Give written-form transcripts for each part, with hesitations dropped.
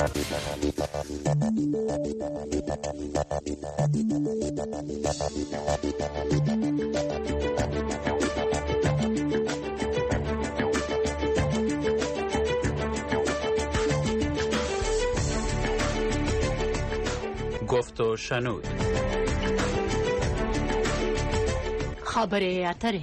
گفت و شنود. خبر اتره.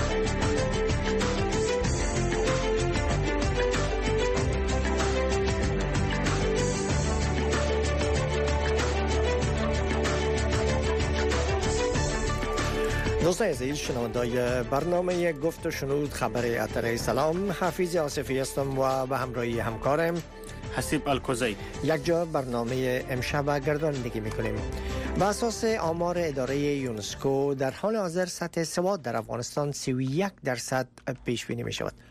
دوستان عزیز شنوندای برنامه گفت و شنود خبر اتره، سلام، حفیظ آصفی هستم و به همراهی همکارم حسیب الکوزی یک جا برنامه امشب گردانندگی میکنیم. به اساس آمار اداره یونسکو در حال حاضر سطح سواد در افغانستان 31% پیش بینی می شود.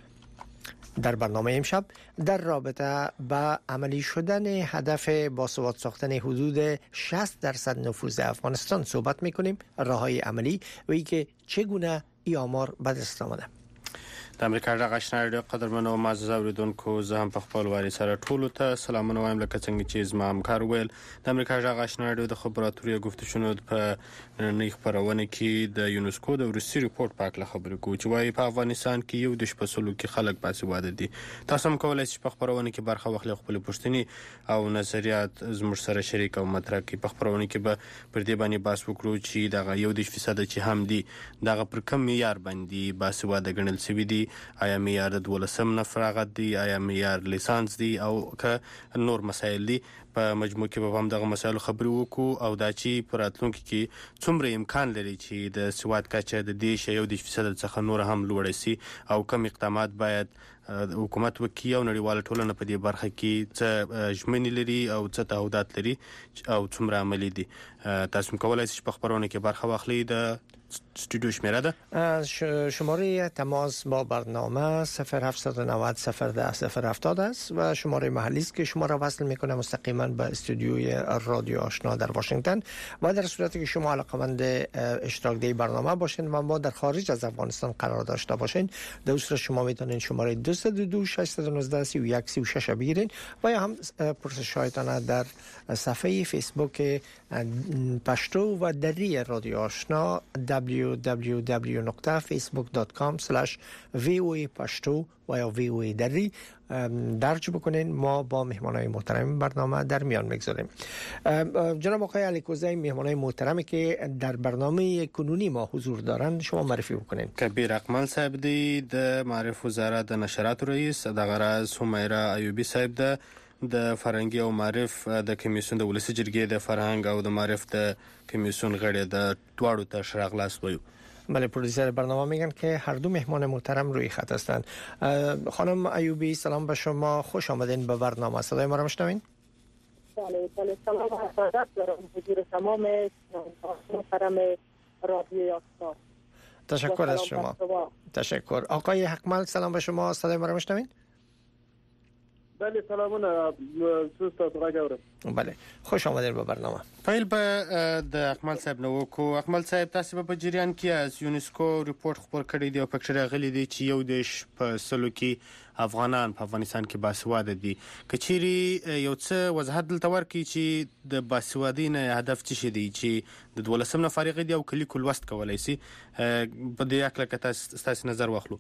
در برنامه امشب در رابطه با عملی شدن هدف باسواد ساختن حدود 60% نفوذ افغانستان صحبت میکنیم، راههای عملی و اینکه چگونه ای آمار به دست آمده. د امریکا غږ آشنا رادیو قدرمنو معزز اوریدونکو، زه هم په خپل واري سره ټولو ته سلامونه وایم، لکه څنګه چې زما همکار ویل. د امریکا غږ آشنا رادیو د خبراتوري گفت و شنود په نننۍ خپرونه کې د یونسکو د وروستي ریپورت په اړه خبرې کوو چې وايي په افغانستان کې یو د شپږ کې خلک باسواده دي. تاسو هم کولای شئ په خبرونه کې برخه واخلئ، خپل پوښتنې او نظریات زموږ سره شریک او مطرح کړئ. په خبرونه کې به پر دې باندې بحث وکړو چې دغه 1% چې هم دي دغه پر کوم معیار باندې باسواده ګڼل شوي دي. آیا معیار د 12 نه فراغت دی، آیا معیار لیسانس دی، او که نور مسایل دي. په مجموع کې به هم دغه مسایل خبرې وکړو او دا چې په راتلونکي کې څومره امکان لري چې د سواد کچه د دې 1% څخه نور هم لوړ شي او کوم اقدامات باید حکومت وکړي او نړیواله ټولنه په دې برخه کې څه ژمنې لري او څه تعهدات لري او څومره عملي دي. تاسو کولای شئ په خبرونه کې برخه واخلئ. د استودیو شمیره ده شماره تماس با برنامه 0790 010 070 است و شماره محلی است که شما را وصل میکنه مستقیما به استودیوی رادیو آشنا در واشنگتن. و در صورتی که شما علاقه‌مند اشتراک ده برنامه باشین و ما در خارج از افغانستان قرار داشته باشین، در صورت شما میتونین شماره 222 619 31 36 بگیرین و یا هم پرسش‌هایتان در صفحه فیسبوک پشتو و دری رادیو آشنا www.facebook.com/voa پشتو و یا VOA دری درج بکنین. ما با مهمانای محترم برنامه در میان میگذاریم. جناب آقای الکوزی، مهمانای محترمی که در برنامه کنونی ما حضور دارند شما معرفی بکنین. کبیر اقمل صاحب دی د معرف وزارت د نشرات رئیس، د غراز همیرا ایوبی صاحب ده د فرهنګي او معرف د کمیسیون د ولسی جرګې د فرهنګ او د معرف د کمیسیون غړي د دواړو ته شراغلاس وایو. بله، پرودوسر برنامه میگن که هر دو مهمان محترم روی خط هستند. خانم ایوبی، سلام به شما، خوش آمدین به برنامه. صدای ما را میشنوین؟ بله، سلام و عرض دارم حضور تمام محترم رادیو آشنا. تشکر از شما. تشکر. آقای حقمل، سلام به شما، صدای ما را میشنوین؟ بله، سلامونه، سوستات راجورم. بله، خوش آمدید به برنامه. پیل به د اقمل صاحب نو کو. اقمل صاحب، تاسو په جریان کې از یونسکو ریپورت خبر کړی دی او پکې راغلی دی چې یو دیش په سلو کې افغانان په افغانستان کې باسواده دي. کچيري یو څه وضاحت دلته ورکړي چې د باسوادۍ نه هدف څه شي دی، چې د 12 نه فارغ دي او کلی کول وست کولای شي. په دې اړه که تاسو نظر واخلو.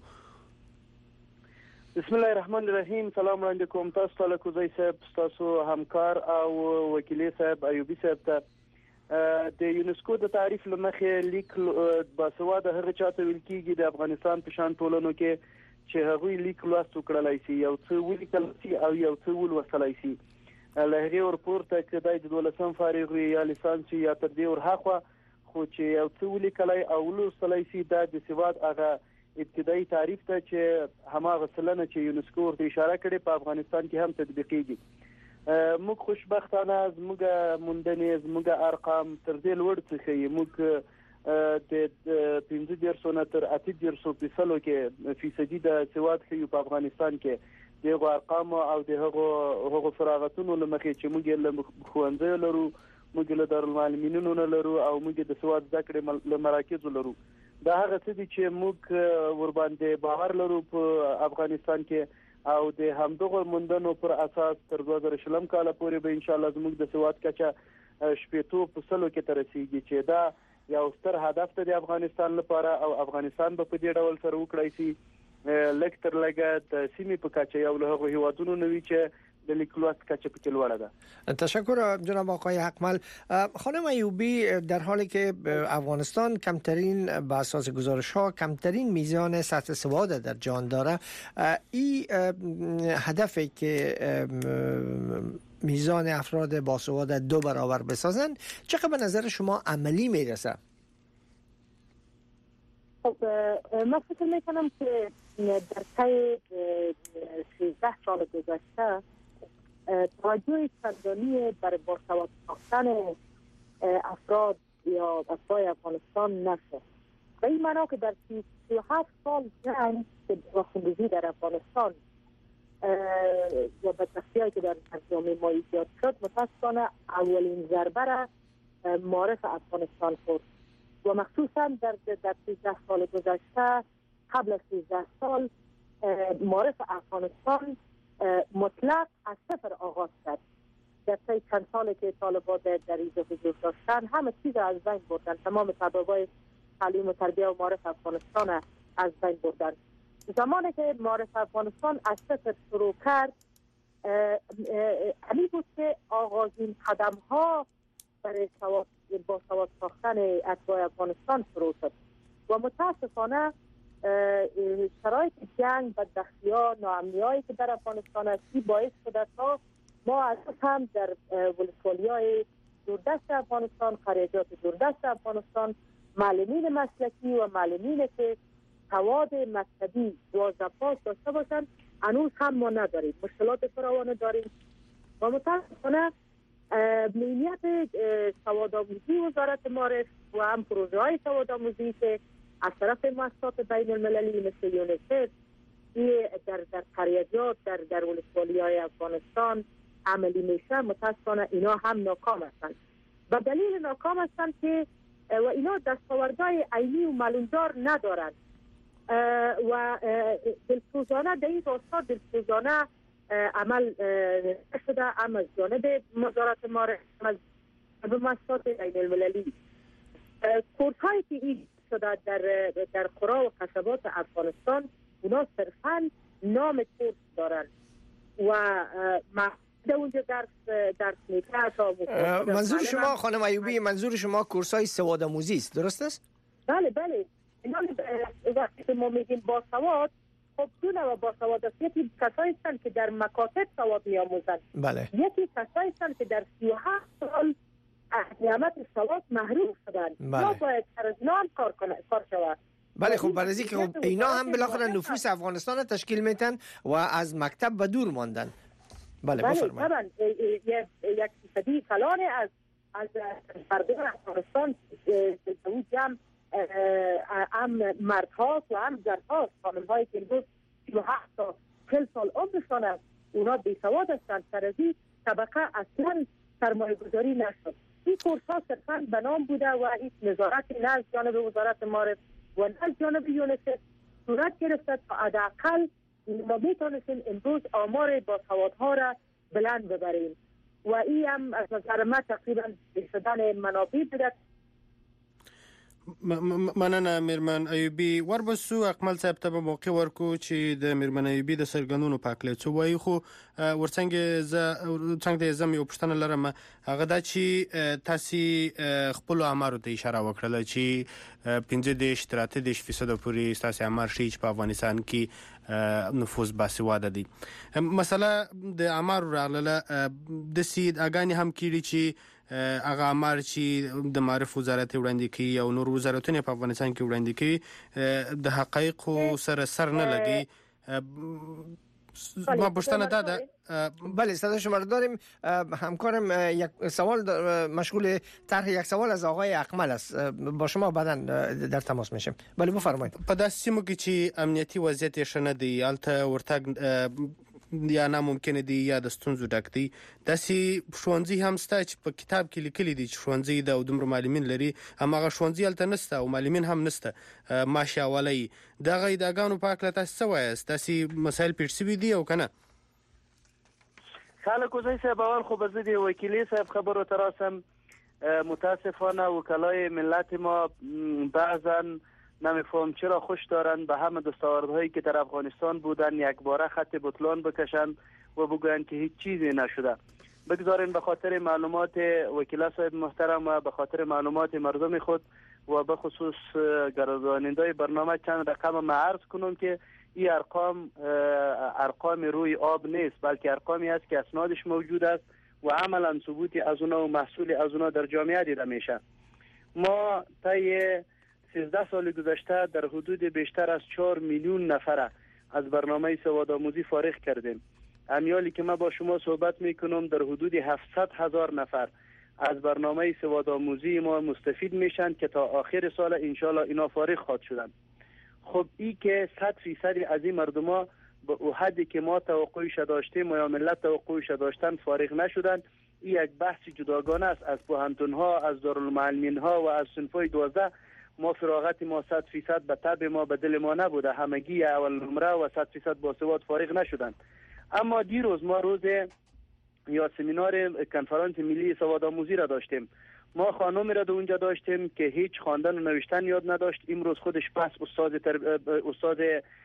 بسم الله الرحمن الرحیم. سلام علیکم تاسو ته، الکوزی صاحب، تاسو همکار او وکیل صاحب ایوبی صاحب ته. د یونسکو د تعریف لمخې لیک باسواده هغه چاته ویل کیږي د افغانستان په شان ټولنو کې چې هغه لیک لوست وکړلای شي، یو څه ولیکل شي او یو څه ولوستلای شي. له هغې ورپورته کدی د 12 فارغ یا لیسانس یا تر دې ورهاخوا، خو چې یو څه ولیکلای او ولوستلای شي دا د سواد هغه ابتدایي تعریف ته چې هماغه سلنه چې یونسکو ورته اشاره کړې په افغانستان کې هم تطبیقیږي. موږ خوشبختانه زموږ موندنې زموږ ارقام تر دې لوړ څه ښیي. موږ د 15 نه تر 80% کې فیصدي د سواد ښیو په افغانستان کې. دغه ارقام او دغه فراغتونو لمخې چې موږ له ښوونځیو لرو، موږ له دارالمعلمینونو نه لرو او موږ د سواد زده کړې مراکزو لرو. دا هغه څه دي چې موږ ور باندې باور لرو په افغانستان کې او د همدغه موندنو پر اساس تر 2020 کال پورې به ان شاء الله زموږ د سواد کچه 80% کې تر رسیدي چې دا یو ستر هدف ته د افغانستان لپاره او افغانستان به په دې ډول سره وکړای شي لکتر لګه د سیمې په کچه یو له هغو هیوادونو نوي چې د لیکلوست کچه پکې لوړه ده. تشکر جناب آقای حقمل. خانم ایوبی، در حالی که افغانستان کمترین به اساس گزارش ها کمترین میزان سطح سواد در جهان داره، این هدفی که میزان افراد باسواد 2 برابر بسازن چقدر به نظر شما عملی میرسه؟ خب من فکر میکنم که در طی 13 سال گذشته توجه چندانی بر باسواد ساختن افراد یا افراد افغانستان نشد. به این معنا که در 37 سال جنگ و خونریزی در افغانستان یا بدبختی‌هایی که در جامعه ما ایجاد شد، متاسفانه اولین ضربه را معارف افغانستان خورد و مخصوصا در 13 سال گذشته قبل از 13 سال معارف افغانستان مطلق از صفر آغاز کرد. در طی چند سالی که طالبان در اینجا حضور داشتن همه چیز از بین بردن، تمام تبابای تعلیم و تربیه و معارف افغانستان از بین بردن. زمانی که معارف افغانستان از صفر شروع کرد همین بود که آغازین قدم ها برای با سواد ساختن اتباع افغانستان شروع شد و متاسفانه شرایط جنگ، بدبختی‌ها، ناامنی‌هایی که در افغانستان است باعث شده تا ما از هم در ولسوالی‌های دوردست افغانستان، قریجات دوردست افغانستان معلمین مسلکی و معلمین که سواد مکتبی 12 پاس داشته باشند هنوز هم ما نداریم، مشکلات فراوان داریم و متاسفانه مهمیت سواد آموزی وزارت معارف و هم پروژه های سواد آموزی که از طرف مؤسسات بین المللی مثل یونیسف در قریجات در ولسوالی های افغانستان عملی میشه، متاسفانه اینا هم ناکام هستند و دلیل ناکام هستند که و اینا دستاوردهای عینی و معلومدار ندارند و دلسوزانه در این راستا دلسوزانه عمل شده هم از جانب وزارت معارف از مؤسسات بین المللی. کورس هایی که این شده در قرا و قصبات افغانستان اونا صرفا نام کورس دارن و در اونجا درس میکنه. منظور شما خانم ایوبی، منظور شما کورس های سواد آموزی است، درست است؟ بله بله. وقتی که ما میگیم باسواد، خب دو نوع باسواد است. یکی کسایی هستند که در مکاتب سواد میآموزند، بله. یکی کسایی هستند که در 37 سال از نعمت سواد محروم شدند. ما باید از نام کار شود. بله خب برای که خب اینا هم بالاخره نفوس افغانستان را تشکیل میتن و از مکتب به دور ماندن. بله بفرمایید. یک فیصدی کلان از مردم افغانستان اون جمع هم مرد هاست و هم زن هاست، خانم هایی که امروز 37 تا 40 سال عمرشان است، اونا بی سواد هستند. سر از این طبقه اصلا سرمایه گذاری نشد. این کورس ها صرفا به نام بوده و هیچ نظارتی نه از جانب وزارت معارف و نه از جانب یونیسف صورت گرفته تا حداقل ما میتونستیم امروز آمار باسوادها را بلند ببریم و این هم از نظر من تقریبا شدن منابع بوده. مننه میرمن ایوبی. وربسو اقمل صاحب ته په موقع ورکو چې د میرمن ایوبی د سرګنونو پاکله څو وایي، خو څنګه زم یو پښتنه لرم هغه دا چې تاسو خپل امارو ته اشاره وکړه چې 15-30% پورې تاسو امر شي چې په افغانستان کې نفوذ باسواده دي. مسله د امر راغله د سید اګانی هم کیږي چې هغه امر چې د معرف وزارت وړاندې کوي او نور وزارتونه په افغانستان کې وړاندې کوي د حقایقو سره نه لګي. ما پوښتنه ده. بله صدا شما رو داریم. همکارم یک سوال مشغول طرح یک سوال از آقای اقمل است، با شما بعداً در تماس میشیم. بله بفرمایید. په داسې سیمو کې چې امنیتي وضعیت یې ښه نه دی، هلته ورتګ یا ناممکن دي یا د ستونزو ډک دي. داسې ښوونځي هم شته چې په کتاب کې لیکلي دي چې ښوونځي د دومره معلمین لري، هماغه ښوونځي هلته نشته او معلمین هم نشته، معاش اولی. دغه ادعاګانو په هکله تاسو څه وایاست؟ داسې مسایل پیښ شوي دي او که نه؟ خالق کوزی صاحب، اول خب از دید وکیلی صاحب خبر رو تراسم. متاسفانه وکلای ملت ما بعضا نمیفهم چرا خوش دارن به همه دستاوردهایی که در افغانستان بودن یک باره خط بطلان بکشن و بگوین که هیچ چیزی نشده. بگذارین به خاطر معلومات وکیل صاحب محترم و به خاطر معلومات مردم خود و به خصوص گرداننده برنامه چند رقم ما عرض کنم که این ارقام روی آب نیست، بلکه ارقامی است که اسنادش موجود است و عملا ثبوتی از اونا و محصول از اونا در جامعه دیده میشه. ما طی 13 سال گذشته در حدود بیشتر از 4 میلیون نفر از برنامه سوادآموزی فارغ کردیم. امیالی که ما با شما صحبت میکنم در حدود 700,000 نفر از برنامه سوادآموزی ما مستفید میشن که تا آخر سال انشالله اینا فارغ خواهد شدن. خب این که 100% از این مردم به حدی که ما توقعش داشتیم و یا ملت توقعش داشتن فارغ نشدن، این یک بحث جداگانه است. از پوهنتون ها، از دارالمعلمین ها و از صنفای 12 ما فراغت ما 100% به طبع ما به دل ما نبوده، همگی اول نمره و 100% با سواد فارغ نشدن. اما دیروز ما روز یا سمینار کنفرانس ملی سوادآموزی را داشتیم. ما خانمی را در اونجا داشتیم که هیچ خواندن و نوشتن یاد نداشت، امروز خودش پس استاد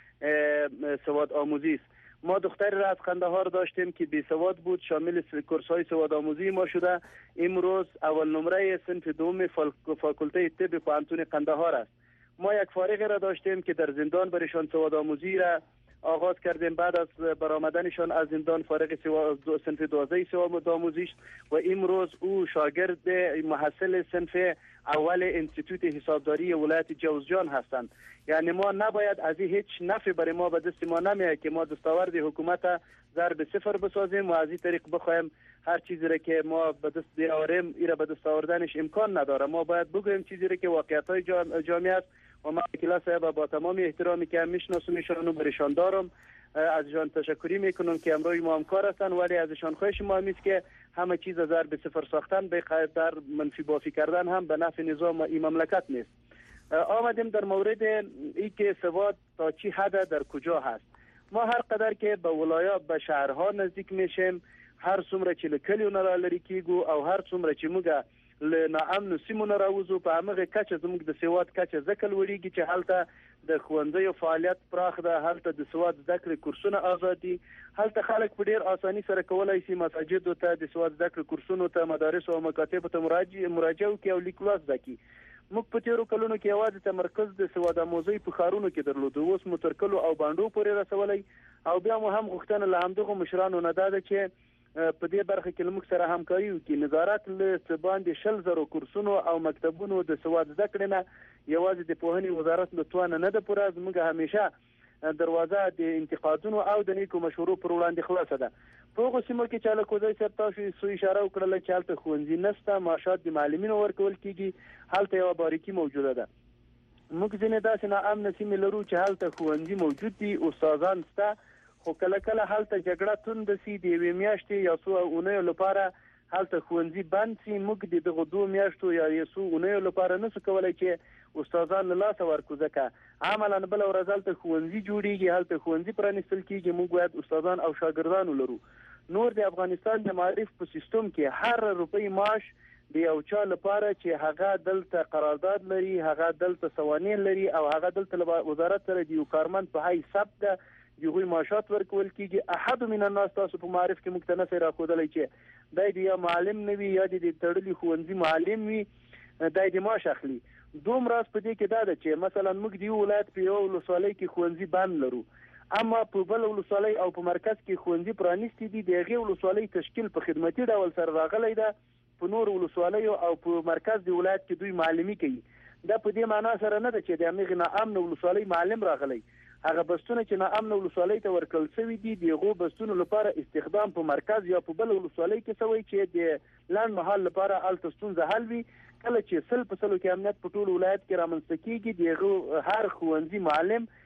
سوادآموزی است. ما دختری را از قندهار داشتیم که بی سواد بود، شامل کورس های سوادآموزی ما شده، امروز اول نمره صنف دوم فاکولته طب پوهنتون قندهار است. ما یک فارغ را داشتیم که در زندان برشان سوادآموزی را آغاز کردیم، بعد از برآمدنشان از زندان فارغ صنف 12 سوادآموزی و امروز او شاگرد محصل صنف اول انستیتوت حسابداری ولایت جوزجان هستند. یعنی ما نباید از هیچ نفع برای ما به دست ما نمیاد که ما دستاورد حکومت ضرب صفر بسازیم و از این طریق بخوایم هر چیزی را که ما به دست بیاوریم این را به دست آوردنش امکان نداره. ما باید بگویم چیزی را که واقعیت‌های جامعه است و من وکیل صاحب با تمام احترامی که میشناسمشان و برشان دارم ازشان تشکری میکنم که امروز ما همکار هستن، ولی ازشان خواهش ما است که همه چیز از ضرب صفر ساختن به در منفی بافی کردن هم به نفع نظام این مملکت نیست. آمدیم در مورد ای که سواد تا چی حد در کجا هست. ما هر قدر که به ولایات به شهرها نزدیک میشیم، هر څومره چې له کلیو نه رالرې کیږو او هر څومره چې موږ له ناامنو سیمو نه راوځو، په همغه کچه زموږ د سواد کچه ځکه لوړیږي چې هلته د ښوونځیو فعالیت پراخ ده، هلته د سواد زده کړې کورسونه آزاد دي، هلته خلک په ډیر اساني سره کولی شي مساجدو ته د سواد زده کړې کورسونو ته، مدارسو او مکاتبو ته مراجعه وکړي او لیک لوست زده کړي. موږ په تیرو کلونو کې یوازې تمرکز د سوادآموزۍ په ښارونو کې درلود، اوس مو تر کلو او بانډو پورې رسولی او بیا مو هم غوښتنه له همدغو مشرانو نه دا ده چې په دې برخه کې موږ سره همکاري وکړي. نظارت له څه باندې 20,000 کورسونو او مکتبونو د سواد زده کړې نه یوازې د پوهنې وزارت له توانه نه ده پوره. زموږ همیشه دروازه د انتقادونو او د نیکو مشورو پر وړاندې خلاصه ده. په هغو سیمو کې چې هلکوزی صاحب تاسو اشاره وکړله چې هلته ښوونځي نشته، معاشات د معلمینو ورکول کېږي، هلته یوه باریکي موجوده ده. موږ ځینې داسې ناامنه سیمې لرو چې هلته ښوونځي موجود دي، استادان شته، خو کله کله هلته جګړه تونده سي، د یوې میاشتې یا څو اونیو لپاره هلته ښوونځي بند سي. موږ د دغو 2 میاشتو یا څو اونیو لپاره نشو کولی چې استادان له لاسه ورکړو، ځکه عملا بله ورځ هلته ښوونځي جوړیږي، هلته ښوونځي پرانیستل کیږي، موږ باید استادان او شاګردان ولرو. نور د افغانستان د معارف په سیستم کې هر روپۍ معاش د یو چا لپاره چې هغه دلته قرارداد لري، هغه دلته سوانح لري او هغه دلته له وزارت سره د یو کارمند په حیث ثبت ده، دغوی معاشات ورکول کیږي. احد من الناس تاسو په معارف کې موږ ته نشئ راښودلی چې دی د یا معلم نه وي یا د تړلي ښوونځي معلم وي، دی د معاش اخلي. دوم راز په دې کې دا ده چې مثلا موږ د یو ولایت په یو ولسوالۍ کې ښوونځي بند لرو، اما په بل ولسوالۍ او په مرکز کې ښوونځي پرانیستي دي. د هغې ولسوالۍ تشکیل په خدمتي ډول سره راغلی ده، په نور ولسوالیو او په مرکز د ولایت کې دوی معلمي کوي. دا په دې معنا سره نه ده چې د همغې ناامنه ولسوالۍ معلم راغلی. هغه بستونه چې ناامنه ولسوالۍ ته ورکړل شوي دي، د هغو بستونو لپاره استخدام په مرکز یا په بل ولسوالۍ کې شوی چې د لنډ مهال لپاره هلته ستونزه حل وي. کله چې 100% کې امنیت په ټول ولایت کې رامنځته کېږي، د هغه هر ښوونځي معلم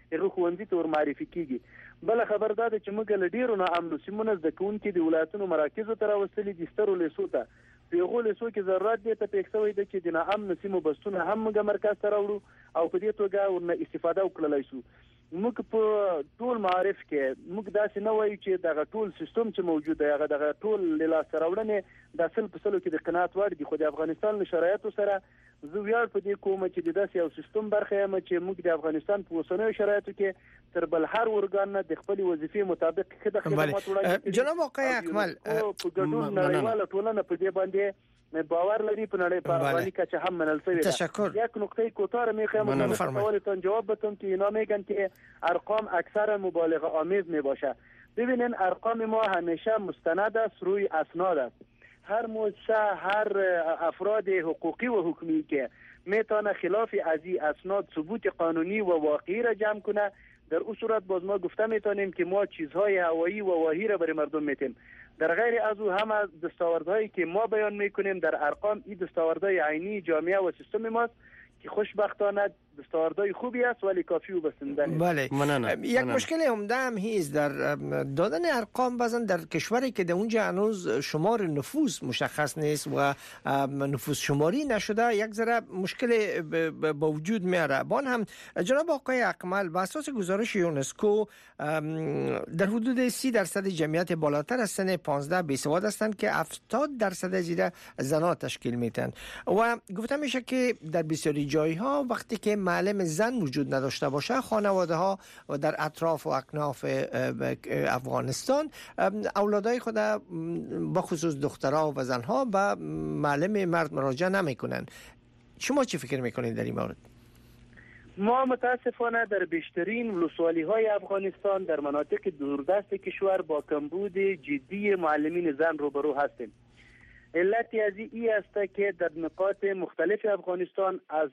هغه ښوونځي ته ور معرفي کیږي. بل خبر دا ده چې موږ له ډیرو ناامنو سیمونو زده کوونکي د ولایتونو مراکزو ته راوستلي دي، سترو لیسو ته. په هغو لیسو کې ضرورت دی ته پېښ شوی ده چې د ناامنو سیمو بسونه هم موږ مرکز ته راوړو او په دې توګه ورنه استفاده وکړلی شو. موږ په ټول معارف کې موږ داسې نه وایو چې دغه ټول سیستم چې موجود دی هغه دغه ټول له لاسته راوړنې د 100% کې د قناعت وړ دي، خو د افغانستان له شرایطو سره زه ویاړ په دې کوم چې د داسې یو سیستم برخه یم چې موږ د افغانستان په اوسنیو شرایطو کې تر بل هر ارګان نه د خپل وظیفې مطابق خدمت وړاندې. جناب آقای اکمل په ګډون نړیواله ټولنه په دې باندې باور لري په نړۍ په افغاني کچه هم منل شوی. تشکر. یک نکته کوتاه میخوام سوالتون جواب بدم که اینا میگن که ارقام اکثر مبالغه آمیز میباشه. ببینین ارقام ما همیشه مستند است، روی اسناد است. هر مؤسسه، هر افراد حقوقی و حکومتی که میتونه خلاف از این اسناد ثبوت قانونی و واقعی را جمع کنه، در اون صورت باز ما گفته میتونیم که ما چیزهای هوایی و واهی را برای مردم میتیم. در غیر از او هم از دستاوردهایی که ما بیان میکنیم در ارقام این دستاوردهای عینی جامعه و سیستم ماست که خوشبختانه دستاوردهای خوبی است ولی کافی و بسنده نیست. بله. یک مشکل عمده هم هیست در دادن ارقام. بعضا در کشوری که در اونجا هنوز شمار نفوس مشخص نیست و نفوس شماری نشده یک ذره مشکل با وجود میاره. بان هم جناب آقای اکمل بر اساس گزارش یونسکو در حدود 30% جمعیت بالاتر از سن 15 بیسواد هستند که 70% زیر زنان تشکیل میتن و گفته میشه که در بسیاری جایها وقتی که معلم زن وجود نداشته باشه خانواده ها و در اطراف و اکناف افغانستان اولادای خود با خصوص دخترها و زنها به معلم مرد مراجعه نمیکنن. شما چی فکر میکنید در این مورد؟ ما متاسفانه در بیشترین ولسوالی های افغانستان در مناطق دوردست کشور با کمبود جدی معلمین زن روبرو هستیم. علتی از این است که در نقاط مختلف افغانستان از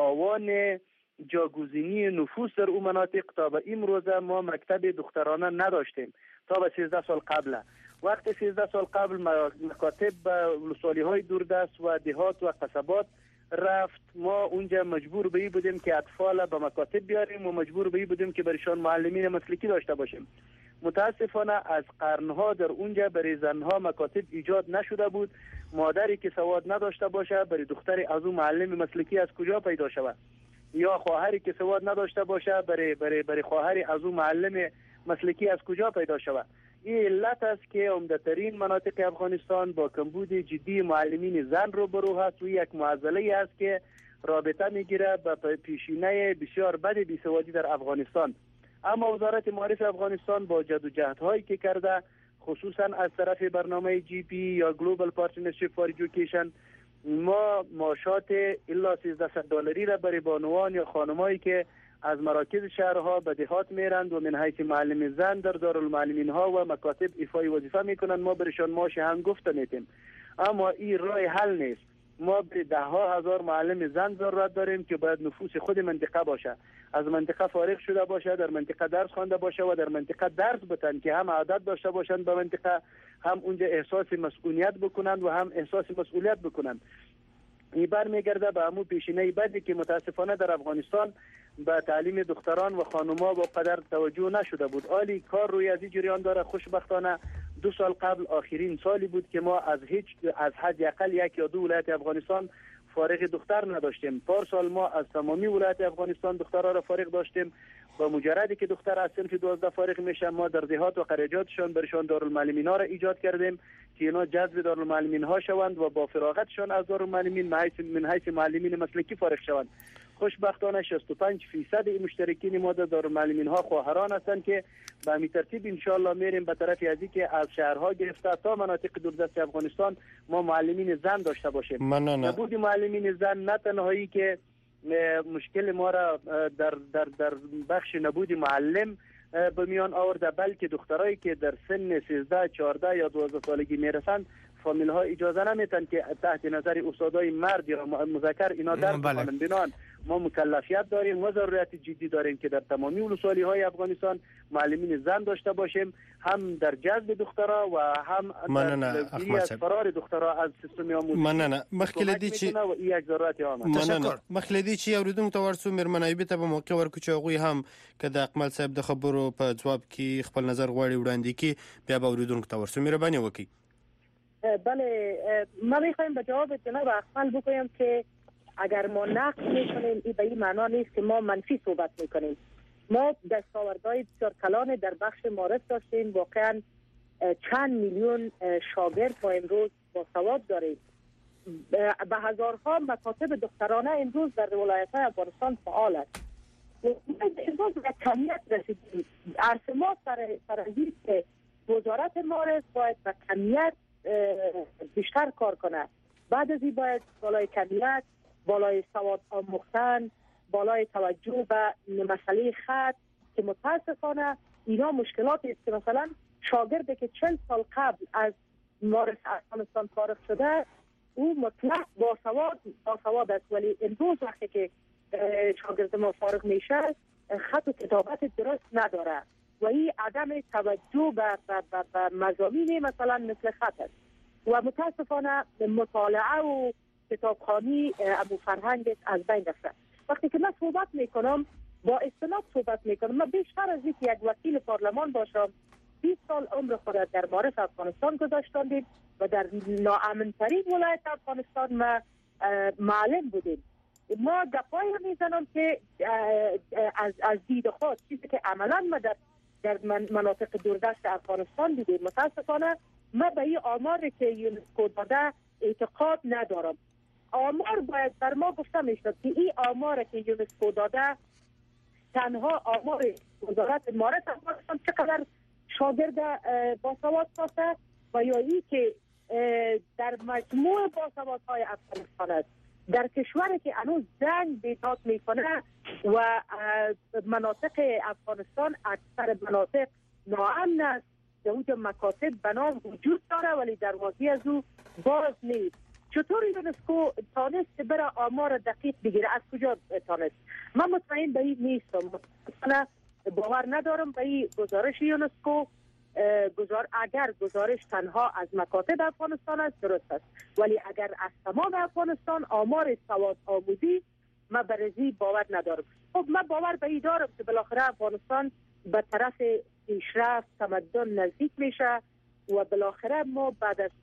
آوان جاگزینی نفوس در اون مناطق تا به امروزه ما مکتب دخترانه نداشتیم تا به 13 سال قبل. وقت 13 سال قبل مکاتب به ولسوالی های دوردست و دهات و قصبات رفت، ما اونجا مجبور به این بودیم که اطفال به مکاتب بیاریم و مجبور به این بودیم که برایشان معلمین مسلکی داشته باشیم. متاسفانه از قرنها در اونجا برای زنها مکاتب ایجاد نشده بود. مادری که سواد نداشته باشه برای دختری از اون معلم مسلکی از کجا پیدا شود، یا خواهری که سواد نداشته باشه برای خواهری از اون معلم مسلکی از کجا پیدا شود. این علت است که عمده‌ترین مناطق افغانستان با کمبود جدی معلمین زن روبرو هست و یک معضله است که رابطه میگیره به پیشینه بسیار بد بیسوادی در افغانستان. اما وزارت معارف افغانستان با جدوجهدهایی که کرده، خصوصا از طرف برنامه جی پی یا گلوبال پارتنرشیپ فار ایژوکیشن، ما معاشات الا $1300 را برای بانوان یا خانمایی که از مراکز شهرها به دهات میرند و من حیث معلم زن در دارالمعلمین ها و مکاتب ایفای وظیفه میکنند ما برشان معاش هنگفت میتیم. اما این راه حل نیست. ما به 10,000 معلم زن ضرورت داریم که باید نفوس خود منطقه باشه، از منطقه فارغ شده باشه، در منطقه درس خوانده باشه و در منطقه درس بتن که هم عادت داشته باشند به منطقه، هم اونجا احساس مسئولیت بکنند و هم احساس مسئولیت بکنند. این برمیگرده به همون پیشینه بدی که متاسفانه در افغانستان به تعلیم دختران و خانم‌ها با قدر توجه نشده بود. حالی کار روی از این جریان داره. خوشبختانه 2 سال قبل آخرین سالی بود که ما از حداقل 1 یا 2 ولایت افغانستان فارغ دختر نداشتیم. پارسال ما از تمامی ولایت افغانستان دخترها را فارغ داشتیم. با مجردی که دختر از صنف 12 فارغ میشه، ما در دهات و قریجاتشان برشان دارالمعلمین ها را ایجاد کردیم که اینا جذب دارالمعلمین ها شوند و با فراغتشان از دارالمعلمین من حیث معلمین مسلکی فارغ شوند. خوشبختانه 65% مشترکین ما در دارالمعلمین ها خواهران هستند که به همین ترتیب ان شاء الله میریم به طرف ازی که از شهرها گرفته تا مناطق دوردست افغانستان ما معلمین زن داشته باشیم. نبود معلمین زن نه تنهایی که مشکل ما را در بخش نبود معلم به میان آورده، بلکه دخترایی که در سن 13 14 یا 12 سالگی میرسند فامیل ها اجازه نمیتن که تحت نظر استادای مرد یا مذکر اینا درس بخوانند. بنان ما مکلفیت داریم و ضرورت جدی داریم که در تمامی ولسوالی‌های افغانستان معلمین زن داشته باشیم، هم در جذب دخترها و هم در جلوگیری از فرار دخترها از سیستم آموزشی. مننه. مخکلدی چی و یک ضرورت عامه. تشکر. مخکلدی چی اوریدونکو ته ورسو مېرمن ایوب ته په موقع ورکو چې هغوی هم که د اکمل صاحب د خبرو په جواب کې خپل نظر غواړي وړاندې کړي، بیا به اوریدونکو ته ورسو. مهرباني وکړئ. بله، ما میخوایم به جواب جناب اکمل بگویم که اگر ما نقد میکنیم این به این معنا نیست که ما منفی صحبت میکنیم. ما دستاوردهای بسیار کلان در بخش معارف داشتیم، واقعا چند میلیون شاگرد ما امروز با سواد داریم. به هزارها مکاتب دخترانه امروز در ولایت‌های افغانستان فعال است. امروز به کمیت رسیدیم. عرض ما سرانجیر که وزارت معارف باید به کمیت بیشتر کار کنه. بعد از این باید بالای کمیت، بالای سواد آموختن، بالای توجه به مسئله خط که متاسفانه اینا مشکلاتی است که مثلا شاگردی که 40 سال قبل از معارف افغانستان فارغ شده او مطلق باسواد است، ولی امروز وقتی که شاگرد ما فارغ میشه خط و کتابت درست نداره و این عدم توجه به مضامین مثلا مثل خط است و متاسفانه مطالعه و کتابخوانی ابو فرهنگ از بین رفته. وقتی که من صحبت میکنم با استناد صحبت میکنم، من بیشتر از اینکه یک وکیل پارلمان باشم 20 سال عمر خود در معارف افغانستان گذاشتم و در ناامن‌ترین ولایت افغانستان ما معلم بودیم. ما گپایی میزنم که از دید خود چیزی که عملا ما در مناطق دوردست افغانستان دیدیم. متاسفانه من به این آماری که یونسکو داده اعتقاد ندارم. آمار باید بر ما گفته میشد که این آماری که یونسکو داده تنها آمار وزارت معارف افغانستان چقدر شاگرد باسواد ساخته و یا ای که در مجموع باسوادهای افغانستان است. در کشوری که هنوز جنگ بیداد میکنه و مناطق افغانستان اکثر مناطق ناامن است، در اونجا مکاتب بنا وجود داره ولی دروازه از او باز نیست. چطور یونسکو تانست بره آمار دقیق بگیره؟ از کجا تانست؟ من مطمئن به این نیستم. من باور ندارم به این گزارش یونسکو. اگر گزارش تنها از مکاتب افغانستان است درست است، ولی اگر از تمام افغانستان آمار سواد آموزی من برزی باور ندارم. خب من باور به این دارم که بالاخره افغانستان به طرف پیشرفت تمدن نزدیک میشه و بالاخره ما بعد از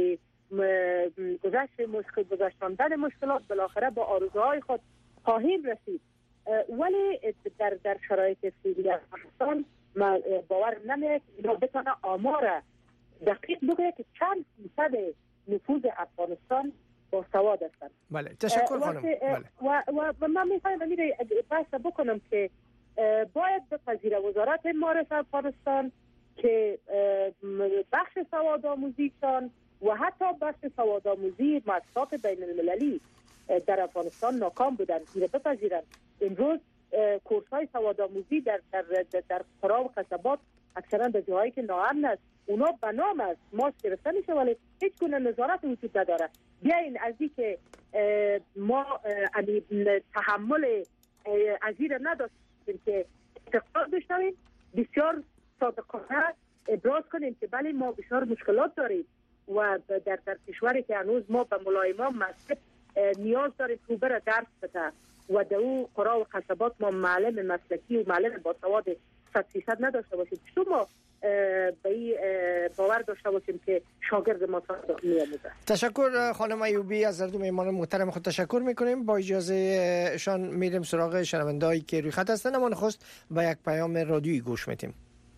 گذشتن مشکلات بالاخره با آرزوهای خود خواهیم رسید. ولی در شرایط فعلی افغانستان من باور نمیاد که بتونه آمار دقیق بگه که چند فیصد نفوذ افغانستان با سواد هستند. بله، تشکر خانم. و من میخوایم بحث بکنم که باید بپذیره وزارت معارف افغانستان که بخش سواد آموزیشان و حتی بخش سواد آموزی مؤسسات بین المللی در افغانستان ناکام بودند. اینو بپذیرند. امروز کورس های سواد آموزی در قرا و قصبات اکثرا در جاهایی که ناامن است اونا به نام است ماسک گرفته میشه ولی هیچ گونه نظارت وجود نداره. بیاین از این که ما تحمل از این نداشتیم که اعتقاد داشتیم بسیار صادقانه ابراز کنیم که بله ما بسیار مشکلات داریم و در کشوری که هنوز ما به ملایمان مسجد نیاز داریم که بره درس بده و در او قرا و قصبات ما معلم مسلکی و معلم با سواد 100% نداشته باشیم. چطور ما به این باور داشته باشیم که شاگرد ما می‌آموزه؟ تشکر خانم ایوبی، از هر دو مهمان محترم خود تشکر میکنیم. با اجازه شان میریم سراغ شنوندهایی که روی خط هستند. اما نخست به یک پیام رادیویی گوش میدیم.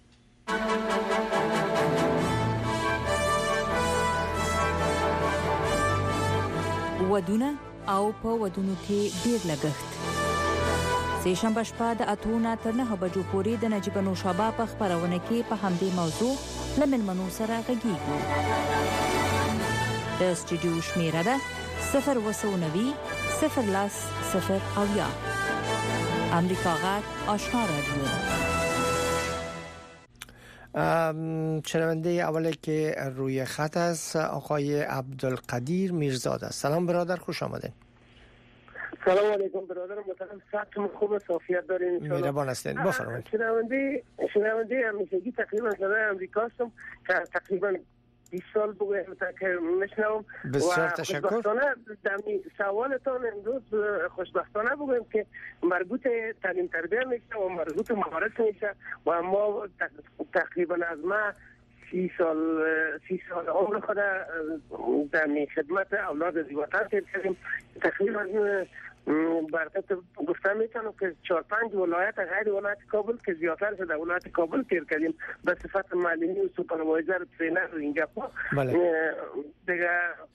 ودونه او په ودونو کې ډیر لګښت. سه‌شنبه شپه د 8 تر 9 بجو پورې د نجیب نوشابه په خبرونه کې په همدې موضوع له مېلمنو سره غږیږو. د سټوډیو شمیره ده 090 010 0 امریکا غږ آشنا رادیو. شنونده اولی که روی خط است آقای عبدالقدیر میرزاد است. سلام برادر، خوش آمدین. سلام علیکم برادر محترم، صحتتون خوبه؟ عافیت دارین ان شاء الله؟ مهربان هستین، بفرمایید. شنونده همیشگی تقریبا صدای آمریکا هستم که تقریبا 20 سال بگویم که میشنوم. بسیار تشکر. خوشبختانه در سوالتان امروز خوشبختانه بگویم که مربوط تعلیم تربیت میشه و مربوط مهارت میشه و ما تقریبا از ما 30 سال عمر خود در خدمت اولاد زیباتر کردیم. تقریبا برکت گفتم میتونم که 4-5 ولایت غیر ولایت کابل که زیادتر شده ولایت کابل تیر کردیم به صفت معلمی و سوپروایزر و ترینر و اینجا دیگه.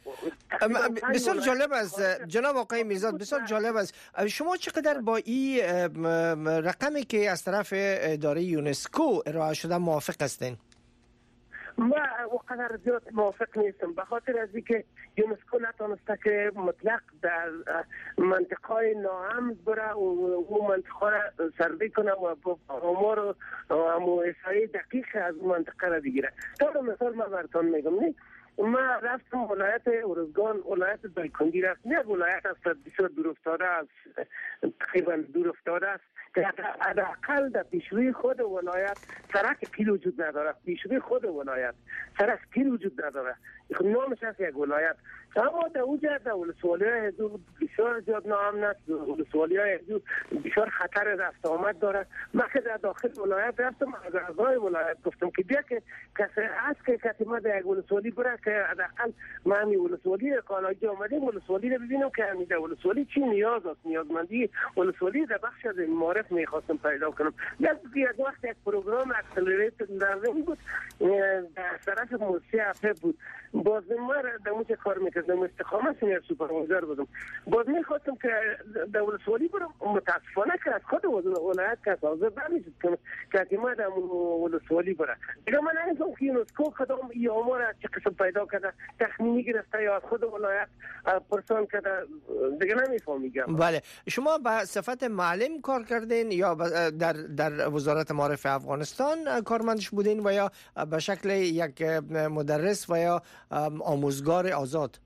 بسیار جالب است جناب آقای میرزاد، بسیار جالب است. شما چقدر با این رقمی که از طرف اداره یونسکو ارائه شده موافق هستین؟ ما وقدر زیاد موافق نیستم، به خاطر از اینکه یونسکو نتونسته که مطلق در منطقه ناامن بره و اون منطقه را سروی کنه و آمار و احصایه دقیق از منطقه را بگیره. تا مثال ما براتون میگم، ما رفتم ولایت ارزگان، ولایت دایکندی رفتم. یک ولایت است بسیار دورافتاده است، تقریبا دورافتاده است که حداقل در پیشروی خود ولایت سرک پیل وجود نداره. پیشروی خود ولایت سرک پیل وجود نداره، نامش هست یک ولایت. اما در اونجا در ولسوالی‌های حضور بسیار زیاد ناامن است، ولسوالی‌های حضور بسیار خطر رفت آمد داره. من که در داخل ولایت رفتم، از اعضای ولایت گفتم که بیا که کسی هست که کسی ما در یک ولسوالی بره که حداقل ما همین ولسوالی کالاجی آمدیم ولسوالی رو ببینم که همین در ولسوالی چی نیاز است، نیازمندی ولسوالی در بخش از معارف میخواستم پیدا کنم. یک وقت یک پروگرام اکسلریتر در بود در طرف موسیقی اپه بود. باز ما در اونجا کار میکردم، استخامه سینیر سوپروایزر بودم. باز میخواستم که در ولسوالی برم، متاسفانه که از خود ولایت که حاضر نمیشد که ما در ولسوالی بره. دیگه من نمیدونم که یونسکو کدام ای آمار چه قسم پیدا کرده، تخمینی گرفته یا از خود ولایت پرسان کرده، دیگه نمیفهمیدم. بله، شما به صفت معلم کار کردین یا در وزارت معارف افغانستان کارمندش بودین و یا به شکل یک مدرس و یا آموزگار آزاد؟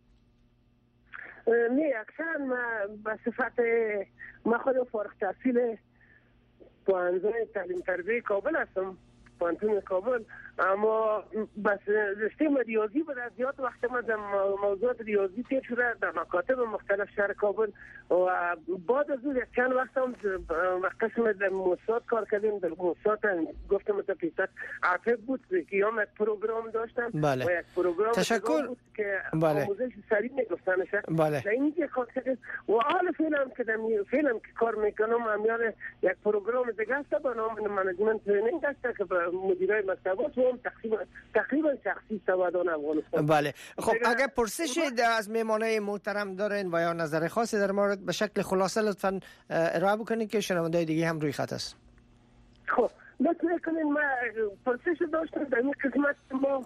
نه، اکثر ما به صفت ما خودم فارغ التحصیل پوهنځی تعلیم تربیه کابل هستم، پوهنتون کابل. اما بس رشته ریاضی بود، زیاد وقت ما در موضوعات ریاضی تیر شده در مکاتب مختلف شهر کابل و بعد از اون چند وقت هم قسم در موساد کار کردیم. در موساد گفتم تا پیشتر عفیف بود که هم یک پروگرام داشتن. بله. و یک پروگرام تشکر بود که بله. آموزش سریع میگفتنش. بله. در اینجا کار کردیم و حال فعلا که کار میکنم امیال یک پروگرام دیگه است با نام منیجمنت ترینینگ است که مدیرای مکتبات تقریبا شخصی سوادان افغانستان. بله. خب اگر پرسش از میمانه محترم دارین و یا نظر خاصی در مورد به شکل خلاصه لطفاً ارائه بکنید که شنونده دیگه هم روی خط است. خب لطفاً کنین، ما پرسش داشتم در این قسمت ما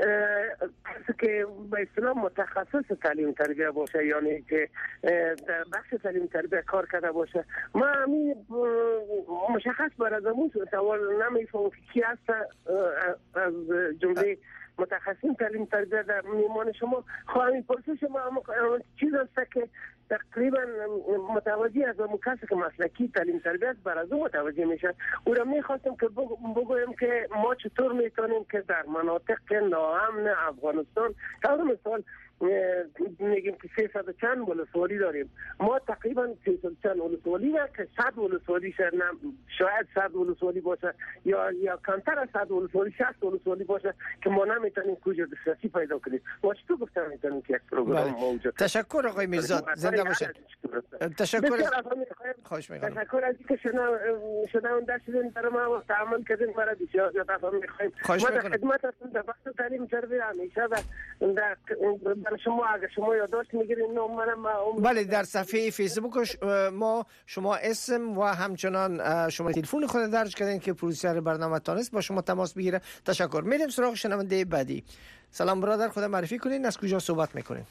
که به اصطلاح متخصص تعلیم تربیت باشه، یعنی که در بخش تعلیم تربیت کار کرده باشه. ما همین مشخص برای زمون سوال نمیفهمم که کی هست از جمله متخصصین تعلیم تربیت در میمان شما. خواهیم پرسش ما چیز است که تقریبا متوجه از اون کسی که مسلکی تعلیم تربیت بر از اون متوجه میشه. او را میخواستم که بگویم که ما چطور میتونیم که در مناطق ناامن افغانستان، تا مثال میگیم که 300 چند ولسوالی داریم، ما تقریبا 300 چند ولسوالی را که 100 ولسوالی شاید 100 ولسوالی باشه یا کمتر از 100 ولسوالی 60 ولسوالی باشه که ما نمیتونیم کجا دسترسی پیدا کنیم. ما چطور گفتم میتونیم که یک پروگرام موجود. تشکر آقای میرزاد، زنده باشید. تشکر. خواهش می‌کنم. تشکر از اینکه شنونده شدین برای ما و تعامل کردین. برای بسیار زیاد افهم می‌خوایم. ما در خدمت هستیم در بخش تعلیم تربیت همیشه در شما اگر شما یادداشت میگیرین نام منم. بله، در صفحه فیسبوک ما شما اسم و همچنان شما تلفن خود درج کردین که پروسیسر برنامه تانست با شما تماس بگیره. تشکر. میریم سراغ شنونده بعدی. سلام برادر، خود معرفی کنین، از کجا صحبت میکنین؟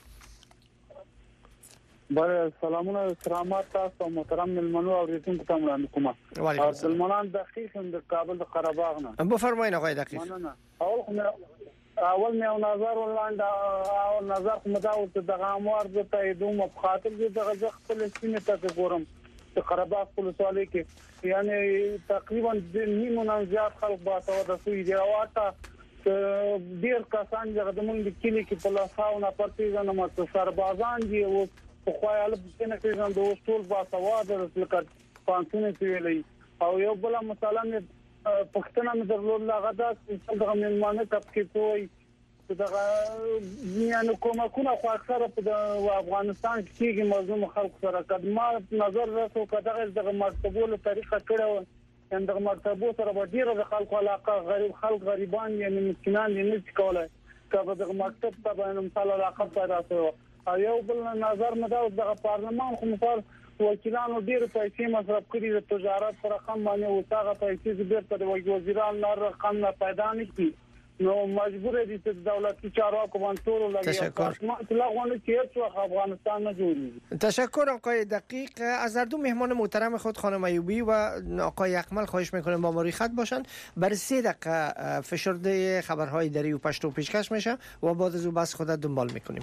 بله، سلامونه استرامات تاسو محترم ملمنو اوریدونکو ته وړاندې کوم. عبدالمنان دقیق د کابل د قره باغ نه. بفرمایئ آقای دقیق. مننه. اول اول مې نظر ولاند او نظر مداو ته د غاموار د تاییدو مخاطب دي د غزه خپل سینې ته ګورم د قرباق ولسوالۍ کې یعنی تقریبا د نیمه زیات خلک باسو د سوي دی او اته ډیر کسان چې د مونږ د کلی کې په لاساونه پرتیزان مت سربازان دي او په خوایاله په نه کې د وسول باسو د لکه پانسونه ویلې او یو بل مثلا پښتنه مې درلود لغدا چې دغه منمانه تفکیک کوي دغه یعنی کومه خو اکثره په افغانستان کې موضوع خلک سره قدمه نظر راسو کداغه دغه مرتبه له طریقه کړو ان دغه مرتبه سره ډیره د خلکو علاقه غریبان یعنی مسکینان نه کولای کله دغه مکتب ته باندې مثال علاقه پیدا شو یو بل نظر مدا دغه پارلمان خو مثال وکیلانو ډیر پیسې مصرف کړي د تجارت پر رقم باندې او هغه پیسې زبر ته وزیران نه رقم نه پیدا نه کی نو مجبور دي چې دولتي چارواکو باندې ټول لګي مطلقونه چې څو افغانستان نه جوړي. تشکر آقای دقیق. از هر دو مهمان محترم خود خانم ایوبی و آقای اکمل خواهش میکنم با ما روی خط باشن. برای 3 دقیقه فشرده خبرهای دری و پشتو پیشکش میشه و بعد از او بس خود دنبال میکنیم.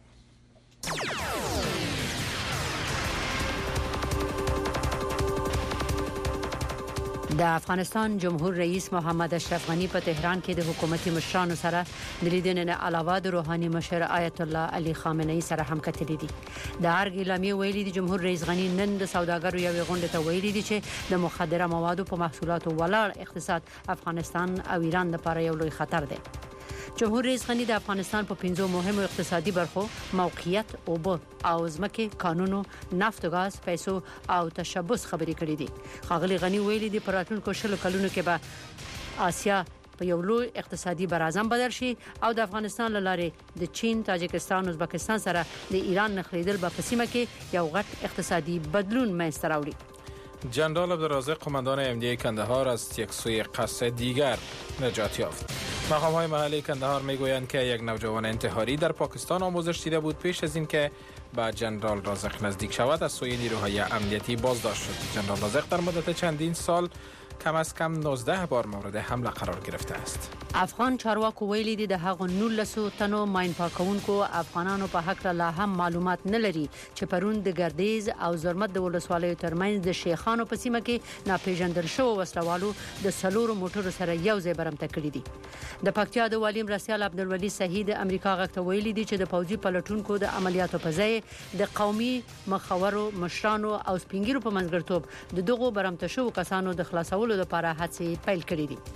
د افغانستان جمهور رئیس محمد اشرف غنی په تهران کې د حکومتي مشرانو سره د لیدنې نه علاوه د روحاني مشر آیت الله علي خامنه‌ای سره هم کتلې دي. د ارګ اعلامیه ویلي د جمهور رئیس غنی نن د سوداګرو یو غونډه ته ویلي دي چې د مخدره موادو په محصولاتو ولاړ اقتصاد افغانستان او ایران لپاره یو لوی خطر دی. جمهور رئیس غنی د افغانستان په 5 مهمو اقتصادي برخو موقعیت او ځمکه قانونو نفت او غاز پیسو او تشبث خبرې کړې دي. خاغلی غنی ویلي دي په راتلونکو 10 کلونو کې به آسیا په یو لوی اقتصادي براعظم بدل شي او د افغانستان لاره د چین، تاجکستان او ازبکستان سره د ایران نخلیدل به په سیمه کې یو غټ اقتصادي بدلون منځته راوړي. جنرال عبدالرازق قماندان امنیه کندهار از یک سوی قصد دیگر نجات یافت. مقام‌های محلی کندهار میگویند که یک نوجوان انتحاری در پاکستان آموزش دیده بود پیش از اینکه به جنرال رازق نزدیک شود از سوی نیروهای امنیتی بازداشت شد. جنرال رازق در مدت چندین سال کم از کم 19 بار مورد حمله قرار گرفته است. افغان چارواکو ویلي دي د هغو 19 تنو ماین پاکونکو افغانانو په حق لا هم معلومات نه لري چې پرون د ګردیز او زرمت د ولسوالیو ترمنځ د شیخانو په سیمه کې ناپېژندل شو وسلوالو د سلور موټرو سره یو ځای برمته کړی دي. د پکتیا د والي مرستیال عبدالولي صحیح د امریکا غږ ویلي دي چې د پوځي پلټونکو د عملیاتو په ځای د قومي مخورو مشرانو او سپینګیرو په منځګړتوب د دغو برمته شو کسانو د خلاصولو لپاره هڅې پیل کړې دي.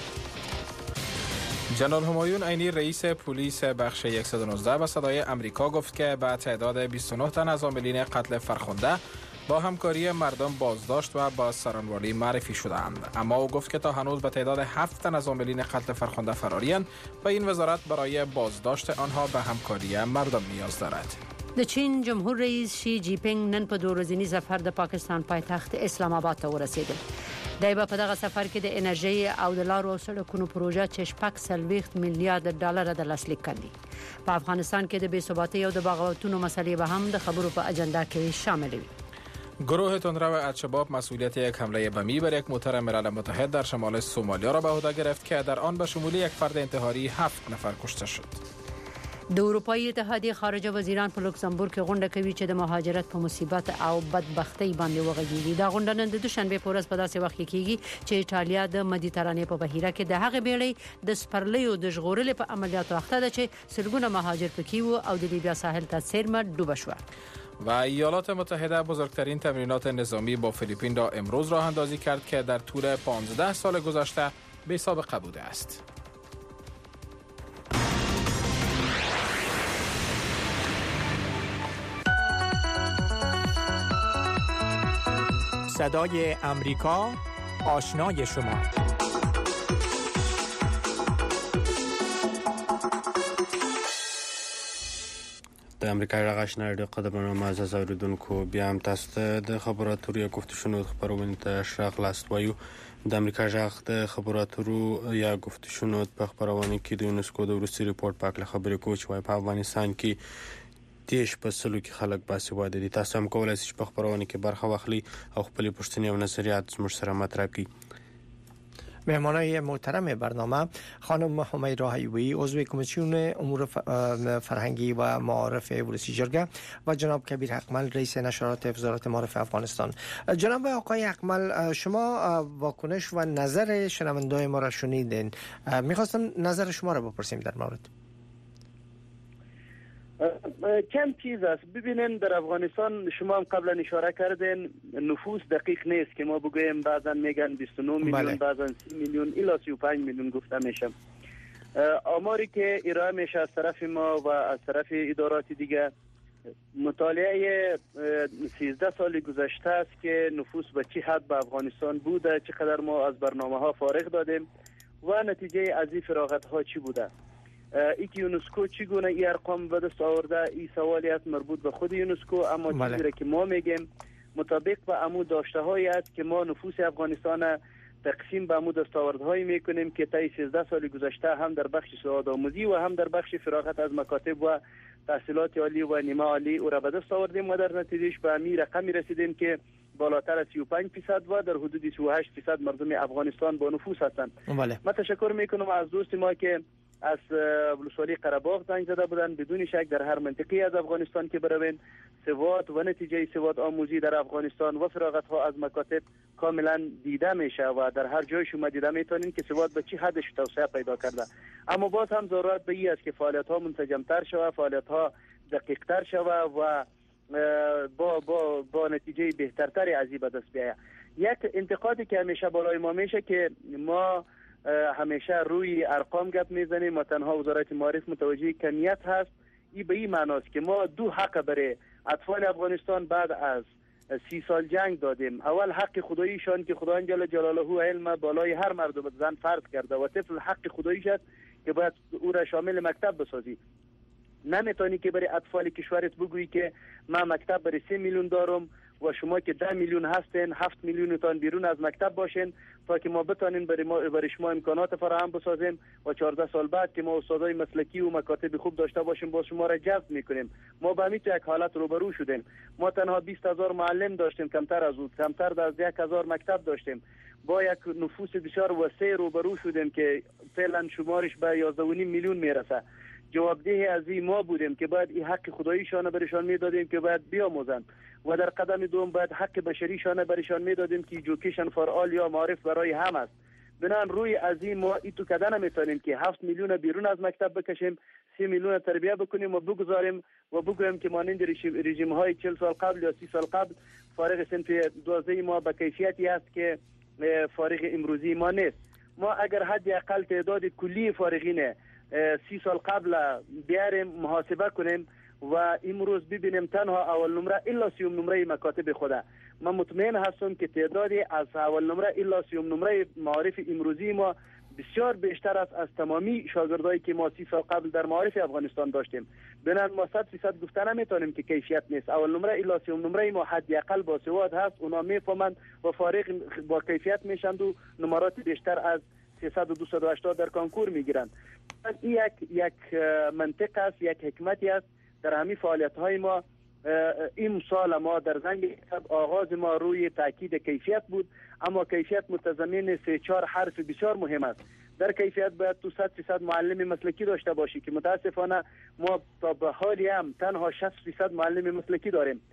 جنرال همایون عینی رئیس پلیس بخش 119 به صدای امریکا گفت که به تعداد 29 تن از عاملین قتل فرخنده با همکاری مردم بازداشت و با سرانوالی معرفی شدند. اما او گفت که تا هنوز به تعداد 7 تن از عاملین قتل فرخنده فرارین و این وزارت برای بازداشت آنها به همکاری مردم نیاز دارد. د چین جمهور رئیس شی جی پینګ نن په 2 ورځني سفر د پاکستان پایتخت اسلام آباد ته ورسېدل. دای په دغه سفر کې د انرژي او د لارو او سړکونو پروژه چې 640 میلیارډ ډالر د لاسلیک کړي. په افغانستان کې د بې ثباتۍ او د بغاوتونو مسلې به هم د خبرو په اجنډا کې شامل وي. گروه تندرو الشباب مسئولیت یک حمله بمی بر یک موتر ملل متحد در شمال سومالیا را به عهده گرفت که در آن به شمول یک فرد انتحاری 7 نفر کشته شد. د اروپایي اتحادیه خارجه وزیران په لوکسمبورګ کې غونډه کوي چې د مهاجرت په مصیبت او بدبختی باندې وغږیږي. دا غونډه نن د دوشنبه په ورځ په داسې وخت کې کیږي چې ایټالیا د مدیترانې په بحیره کې د هغې بیړۍ د سپرلیو د ژغورلې په عملیاتو اخته ده چې سلګونه مهاجر پکې وو او د لیبیا ساحل ته څیرمه ډوبه شوه. و ایالات متحده بزرگترین تمرینات نظامی با فیلیپین را امروز راه اندازی کرد که در طول 15 سال گذشته بی سابقه بوده است. صدای امریکا، آشنای شما. د امریکا غاښنا رادیو قدرمنو معزز اوریدونکو بیا هم تاسو ته د خبرو اترو گفتشنو خبرونه ته شاغلاست وایو. د امریکا غاښ د خبرو اترو یا گفتشنو په خبرونه کې د یونسکو د وروستي ریپورت په اړه خبرې کوي چې په افغانستان کې دیش په سلو کې خلک باسواده دي. تاسو هم کولای شئ په خبرونه کې برخه واخلئ او خپل پوښتنې او نظریات زموږ سره مطرح کړئ. مهمانای محترم برنامه خانم حمیرا حیوی عضو کمیسیون امور فرهنگی و معارف ولسی جرگه و جناب کبیر حقمل رئیس نشرات وزارت معارف افغانستان. جناب آقای حقمل، شما واکنش و نظر شنونده‌های ما را شنیدین. میخواستم نظر شما را بپرسیم در مورد. کم چیز است. ببینین در افغانستان شما هم قبلا اشاره کردین نفوس دقیق نیست که ما بگوییم بعضا میگن 29 میلیون بعضا 30 میلیون الی 35 میلیون گفته میشه. آماری که ارائه میشه از طرف ما و از طرف ادارات دیگه مطالعه 13 سال گذشته است که نفوس به چه حد به افغانستان بوده، چقدر ما از برنامه ها فارغ دادیم و نتیجه از این فراغت ها چی بوده. ای که یونسکو چگونه این ارقام به دست آورده، این سوالی است مربوط به خود یونسکو، اما چیزی که ما میگیم مطابق به عمود داشته هایی است که ما نفوس افغانستان تقسیم به عمود دستاوردهایی میکنیم که طی 13 سال گذشته هم در بخش سواد آموزی و هم در بخش فراغت از مکاتب و تحصیلات عالی و نیمه عالی او را به دست آوردیم و در نتیجهش به همین رقمی رسیدیم که بالاتر از 35% و در حدود 38% مردم افغانستان با نفوس هستند. من تشکر میکنم از دوست ما که از ولسوالی قره‌باغ زنگ زده بودن. بدون شک در هر منطقه از افغانستان که بروین سواد و نتیجه سواد آموزی در افغانستان و فراغت ها از مکاتب کاملا دیده میشه و در هر جای شما دیده میتونین که سواد به چه حدش توسعه پیدا کرده. اما باز هم ضرورت به این است که فعالیت ها منسجم‌تر شود، فعالیت ها دقیق‌تر شود و با نتیجه بهترتری از این به دست بیاید. یک انتقادی که همیشه بالای ما میشه که ما همیشه روی ارقام گپ میزنیم و تنها وزارت معارف متوجه کمیت هست. این به این معناست که ما دو حق برای اطفال افغانستان بعد از 30 سال جنگ دادیم. اول حق خداییشان که خداوند جل جلاله علم بالای هر مرد و زن فرض کرده و طفل حق خداییش است که باید او را شامل مکتب بسازی. نمیتونی که برای اطفال کشورت بگویی که من مکتب برای 3 میلیون دارم و شما که 10 میلیون هستین 7 میلیون تان بیرون از مکتب باشین تا که ما بتانیم برای شما امکانات فراهم بسازیم و 14 سال بعد که ما استادای مسلکی و مکاتب خوب داشته باشیم با شما را جذب میکنیم. ما به همین یک حالت روبرو شدیم. ما تنها 20000 معلم داشتیم، کمتر از اون، کمتر از 1000 مکتب داشتیم. با یک نفوس بسیار وسیع روبرو شدیم که فعلا شمارش به 11.5 میلیون میرسه. جوابدهی از این ما بودیم که باید این حق خداییشان برشان میدادیم که باید بیاموزند و در قدم دوم باید حق بشریشان برشان میدادیم که ایژوکیشن فار آل یا معرف برای هم است. بنان روی از این ما ایتو کده نمیتونیم که 7 میلیون بیرون از مکتب بکشیم، 3 میلیون تربیه بکنیم و بگذاریم و بگویم که مانند رژیم های 40 سال قبل یا 30 سال قبل فارغ صنف 12 ما به کیفیتی است که فارغ امروزی ما نیست. ما اگر حد اقل تعداد کلی فارغین 30 سال قبل بیاریم محاسبه کنیم و امروز ببینیم تنها اول نمره الا 30 نمره مکاتب خوده، من مطمئن هستم که تعدادی از اول نمره الا 30 نمره معارف امروزی ما بسیار بیشتر است از تمامی شاگردایی که ما 30 سال قبل در معارف افغانستان داشتیم. بنابراین ما 100% گفته نمیتونیم که کیفیت نیست. اول نمره الا 30 نمره ما حداقل با سواد هست، اونا میفهمند و فارغ با کیفیت میشند و نمرات بیشتر از 300 و 280 در کنکور میگیرند. این یک منطق است، یک حکمتی است در همین فعالیت های ما. این سال ما در زنگ آغاز ما روی تاکید کیفیت بود، اما کیفیت متضمن 3-4 حرف بسیار مهم است. در کیفیت باید تو 100% معلم مسلکی داشته باشی که متاسفانه ما تا به حالی هم تنها 60% معلم مسلکی داریم.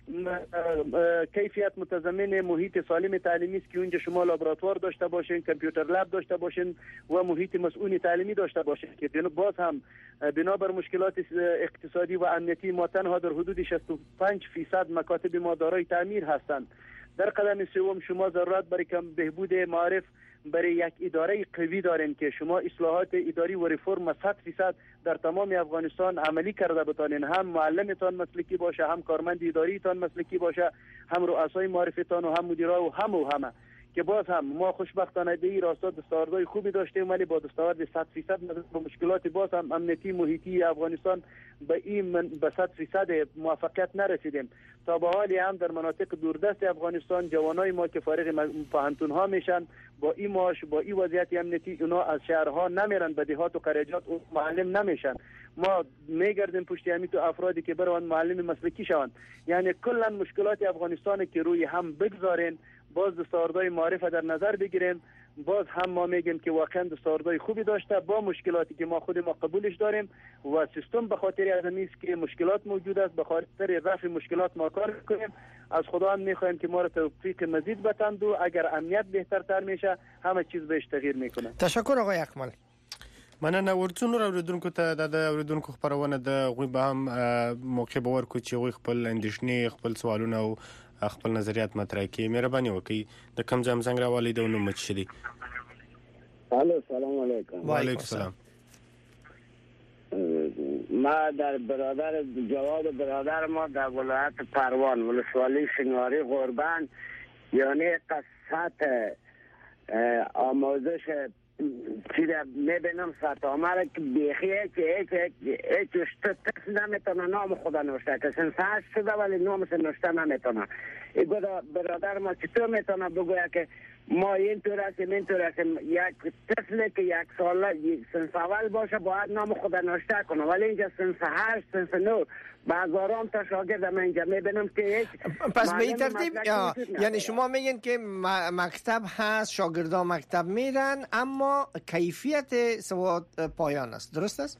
کیفیت متضمن محیط سالم تعلیمی است که اونجا شما لابراتوار داشته باشین، کامپیوتر لب داشته باشین و محیط مسئول تعلیمی داشته باشین که باز هم بنابر مشکلات اقتصادی و امنیتی ما تنها در حدود 65% مکاتب ما دارای تعمیر هستند. در قدم سوم شما ضرورت برای بهبود معارف برای یک اداره قوی دارین که شما اصلاحات اداری و ریفرم 100% در تمام افغانستان عملی کرده بتانین. هم معلمتان مسلکی باشه، هم کارمند اداریتان مسلکی باشه، هم رؤسای معارفتان و هم مدیرا و همه که باز هم ما خوشبختانه به این راستا دستاوردهای خوبی داشتیم ولی با دستاورد 100% با مشکلات باز هم امنیتی محیطی افغانستان به 100% موفقیت نرسیدیم. تا به حالی هم در مناطق دوردست افغانستان جوانای ما که فارغ پوهنتون ها میشن با این معاش با این وضعیت امنیتی اونا از شهرها نمیرن به دیهات و قریات و معلم نمیشن. ما میگردیم پشت همین تو افرادی که برون معلم مسلکی شوند. یعنی کلا مشکلات افغانستان که روی هم بگذارین، باز دستاوردهای معارف در نظر بگیریم باز هم ما میگیم که واقعا دستاوردهای خوبی داشته با مشکلاتی که ما خود ما قبولش داریم و سیستم به خاطر از این است که مشکلات موجود است، به خاطر رفع مشکلات ما کار میکنیم. از خدا هم میخوایم که ما را توفیق مزید بتند و اگر امنیت بهترتر میشه همه چیز بهش تغییر میکنه. تشکر آقای اکمل. مننه. ورڅونو اوریدونکو ته د اوریدونکو خبرونه د غوي به هم موقع باور کو چې غوي خپل اندیشنې خپل سوالونه او خپل نظریات مطرح کړي. مهرباني وکړئ د کم ځم څنګه راوالي د نو مچشدي. الو سلام علیکم. و علیکم السلام. ما در برادر جواد برادر ما در ولایت پروان ولسوالی شنواری غربان یعنی قصت آموزش چیزا میبینم ستامه که بیخیه که هیچ اشتت نمیتونه نام خدا نوشته که سنساش شده ولی نامش نوشته نمیتونه. این برادر ما چطور میتونه بگویه که ما اینطور هستیم یک طفلی که یک ساله سنف اول باشه باید نام خدا نوشته کنه ولی اینجا سنف 8 سنف 9 بازارام تا شاگرد من اینجا میبینم که هیچ. پس به این ترتیب یعنی شما میگین که مکتب هست، شاگردان مکتب میرن اما کیفیت سواد پایان است، درست است؟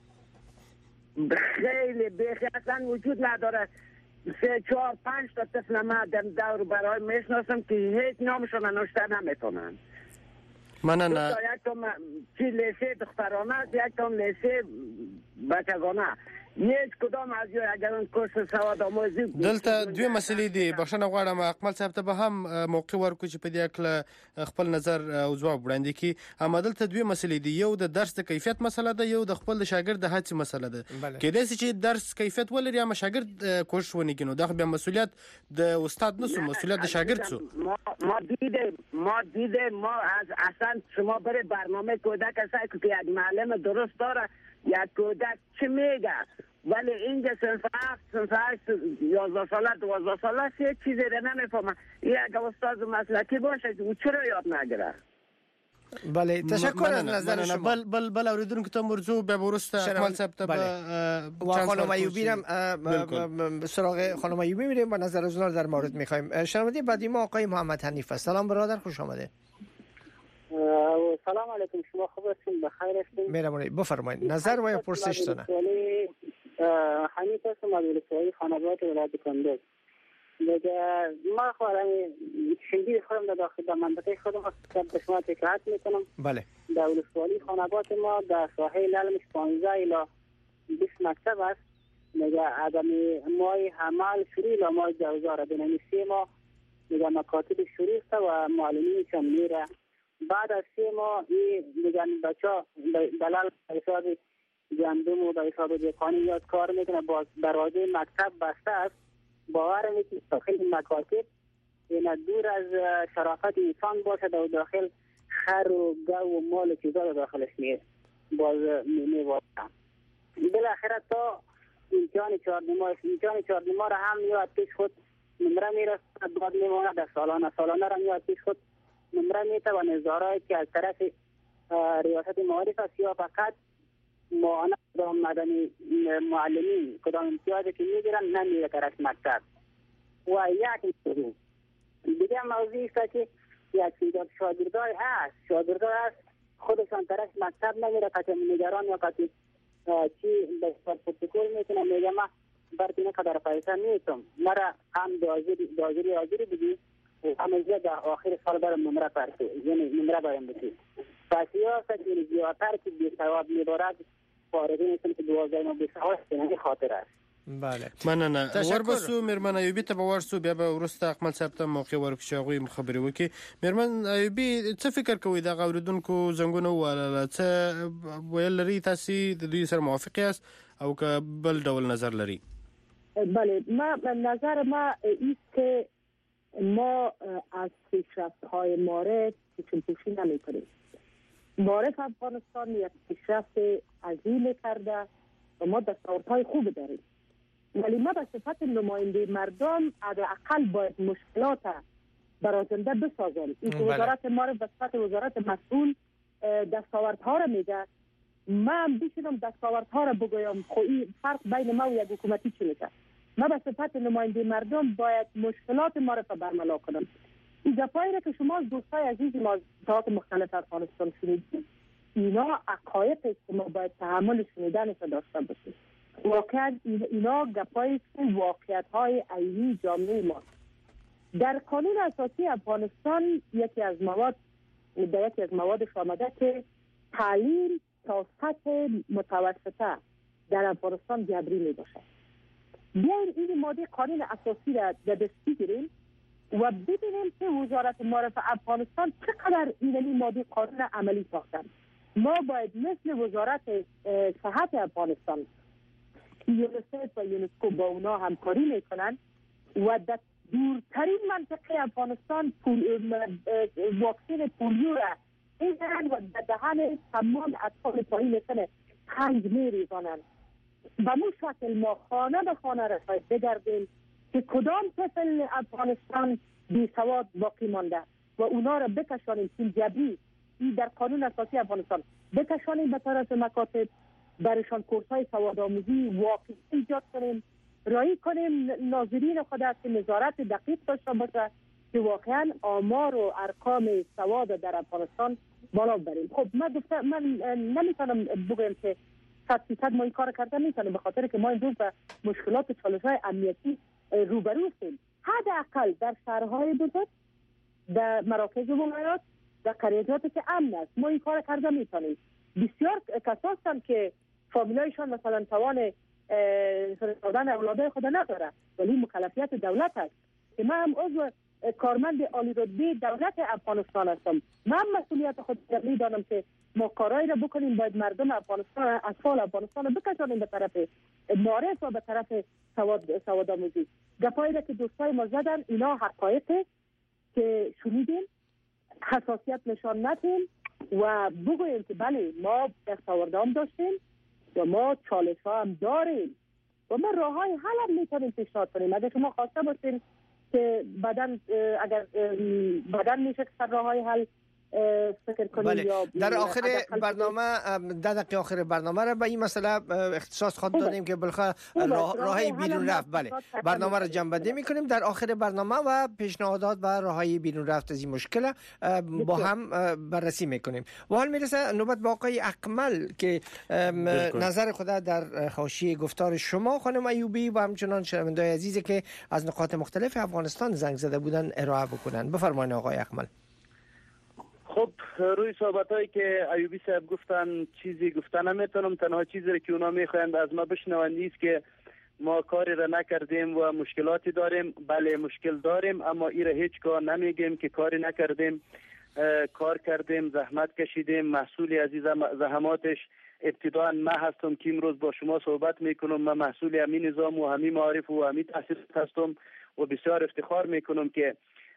خیلی اصلا وجود نداره. 3 4 5 تا طفل ما در دور برای میشناسم که هیچ نامشون نوشته نمیتونن. مننه. یک تا چی لیسه دخترانه است، یک تا لیسه بچگانه. هیچ کدام از یو اگر اون کورس سواد آموزی دلته دوی مسلې دي. بخښنه غواړم اکمل صاحب ته به هم موقع ورکړو چې په دې اړه خپل نظر او ځواب وړاندې کړي. اما دلته دوی مسلې دي، یو د درس د کیفیت مسله ده، یو د خپل شاګرد د هڅې مسله ده. کېدای شي چې درس کیفیت ولري اما شاګرد کوشش ونه کړي، نو دا بیا مسؤلیت د استاد نه سو، مسؤلیت د شاګرد سو. ما دیدیم ما از اصلا شما بره برنامه کودک هست که یک معلم درست داره یک کودک چی میگه ولی اینجا سنف 7 سنف 8 11 ساله 12 ساله هیچ چیزی رو نمیفهمه. یک استاد مسلکی باشه که چرا یاد نگیره. بله تشکر از نظر شما. بل اوریدونکو ته مرزو به ورسته اکمل صاحب ته و خانم ایوبی هم سراغ خانم ایوبی میریم و نظر از اونها در مورد میخوایم. شنونده بعدی ما آقای محمد حنیف است. سلام برادر، خوش آمده. سلام علیکم، شما خوب هستین؟ بخیر هستین؟ مهربانی بفرمایید نظر و یا پرسشتونه. حنیف هستم از ولسوالی خانواده ولایت کندز. ما خودم شنگی خودم در داخل منطقه خودم به شما تکرات میکنم. بله. در ولسوالی خانواده ما در ساحه لالمش 15 الی 20 مکتب است. میگه آدم مای حمال شروع ل مای 2023 ما میگه مکاتب شروع است و معلمین چون میره. بعد از 3 ماه میگن بچا دلال حساب گندم و به حساب دکانی یاد کار میکنه، باز دروازه مکتب بسته است. باور میکنید داخل مکاتب این دور از شرافت انسان باشه و داخل خر و گو و مال و چیزا داخلش نیست. باز میواسه بالاخره تا امتحان 4 ماه را هم یاد پیش خود نمره میرسد. بعد میماند در سالانه را یاد پیش خود نمره میته و نظارهایی که از طرف ریاست معارف است یا فقط معاینه کدام مدنی معلمین کدام امتیازی که میگیرن نمیره طرف مکتب. و یک دیگه موضوعی است که یک شاگردای هست خودشان طرف مکتب نمیره که نگران یا که چی به پروتکل میکنه میگه ما برای نقدر پیسه میتونم مرا هم دازری بگی همه در آخر سال برم نمره پرسه یعنی نمره بایم بگی پس یا سکیلی زیادتر که بیسواب میبارد فارغی نیستم که 12 ما بیسواب سنگی خاطر است. بله مننه. وربسو مرمن ایوبی ته ورسو بیا به ورسته اکمل صاحب ته موقع ورکړي غوي خبرې وکي. مرمن ایوبی څه فکر کوي د اوریدونکو زنګونه ولاله څه ویل لري تاسو د دوی سره موافق یاست او که بل ډول نظر لري؟ بله نظر ما است که ما از پیشرفت‌های معارف چشم‌پوشی نمی‌کنیم. معارف افغانستان یک پیشرفت عظیم کرده و ما دستاوردهای خوب داریم، ولی ما به صفت نماینده مردم حداقل باید مشکلات برازنده بسازیم. این وزارت معارف به صفت وزارت مسئول دستاوردها را میگه، من بشینم دستاوردها را بگویم. خب این فرق بین ما و یک حکومتی چی میشه؟ ما به صفت نماینده مردم باید مشکلات معارف برملا کنم. این گپایی را که شما دوستای عزیز ما جهات مختلف افغانستان شنیدید، اینا عقایق است که ما باید تحمل شنیدنش داشته باشیم. واقعا اینا گپایی است که واقعیت‌های عینی جامعه ما. در قانون اساسی افغانستان یکی از موادش آمده که تعلیم تا سطح متوسطه در افغانستان جبری می باشد. بیاین این ماده قانون اساسی را در دست بگیریم و ببینیم که وزارت معارف افغانستان چقدر این ماده قانون عملی ساختن. ما باید مثل وزارت صحت افغانستان، یونیسف و یونسکو با اونا همکاری میکنن و در دورترین منطقه افغانستان واکسن پولیو را میزنن و در دهن تمام اطفال پایین سن 5 میریزانند. و مو شکل ما خانه به خانه رساید بگردیم که کدام طفل افغانستان بی سواد باقی مانده و اونا را بکشانیم تیم جبری در قانون اساسی افغانستان بکشانیم به طرف مکاتب، برشان کورس های سواد آموزی واقعی ایجاد کنیم، رایی کنیم ناظرین خود است که نظارت دقیق داشته باشه که واقعا آمار و ارقام سواد در افغانستان بالا بریم. خب من نمیتونم بگم که 100% ما این کار کرده میتونیم، به خاطر که ما امروز به مشکلات و چالش‌های امنیتی روبرو هستیم. حداقل در شهرهای بزرگ، در مراکز ولایات، در قریه‌جاتی که امن است ما این کار کرده میتونیم. بسیار کسان هستند که فامیلایشان مثلا توان فرستادن اولادای خود نداره، ولی مکلفیت دولت است که من هم عضو کارمند عالی رتبه دولت افغانستان هستم. من مسئولیت خود میدانم که ما کارایی را بکنیم، باید مردم افغانستان، اطفال افغانستان را بکشانیم به طرف معرف و به طرف سواد آموزی. گپایی را که دوستای ما زدن اینا حقایقه که شنیدیم، حساسیت نشان ندیم و بگوییم که بله ما دستاوردام داشتیم و ما چالش ها هم داریم و ما راه های حل هم میتونیم پیشنهاد کنیم. اگر شما خواسته باشین که اگر بدن میشه که راه های حل فکر کنیم. بله. یا در آخر برنامه 10 دقیقه آخر برنامه را به این مسئله اختصاص خود دادیم که بالاخره راههای بیرون رفت. بله، برنامه را جمع‌بندی میکنیم در آخر برنامه و پیشنهادات و راههای بیرون رفت از این مشکل با هم بررسی میکنیم. و حال میرسه نوبت با آقای اکمل که نظر خود در حاشیه گفتار شما خانم ایوبی و همچنان شنونده‌های عزیزی که از نقاط مختلف افغانستان زنگ زده بودن ارائه بکنن. بفرمایید آقای اکمل. خب روی صحبتایی که ایوبی صاحب گفتن چیزی گفتن نمیتونم. تنها چیزی که اونا میخواین از ما بشنون نیست که ما کاری را نکردیم و مشکلاتی داریم. بله مشکل داریم، اما این را هیچگاه نمیگیم که کاری نکردیم. کار کردیم، زحمت کشیدیم، مسئولی از این زحماتش ابتداً من هستم که امروز با شما صحبت میکنم. من مسئول همین نظام و همین معارف و همین تحصیلات هستم و بسیار افتخار میکنم که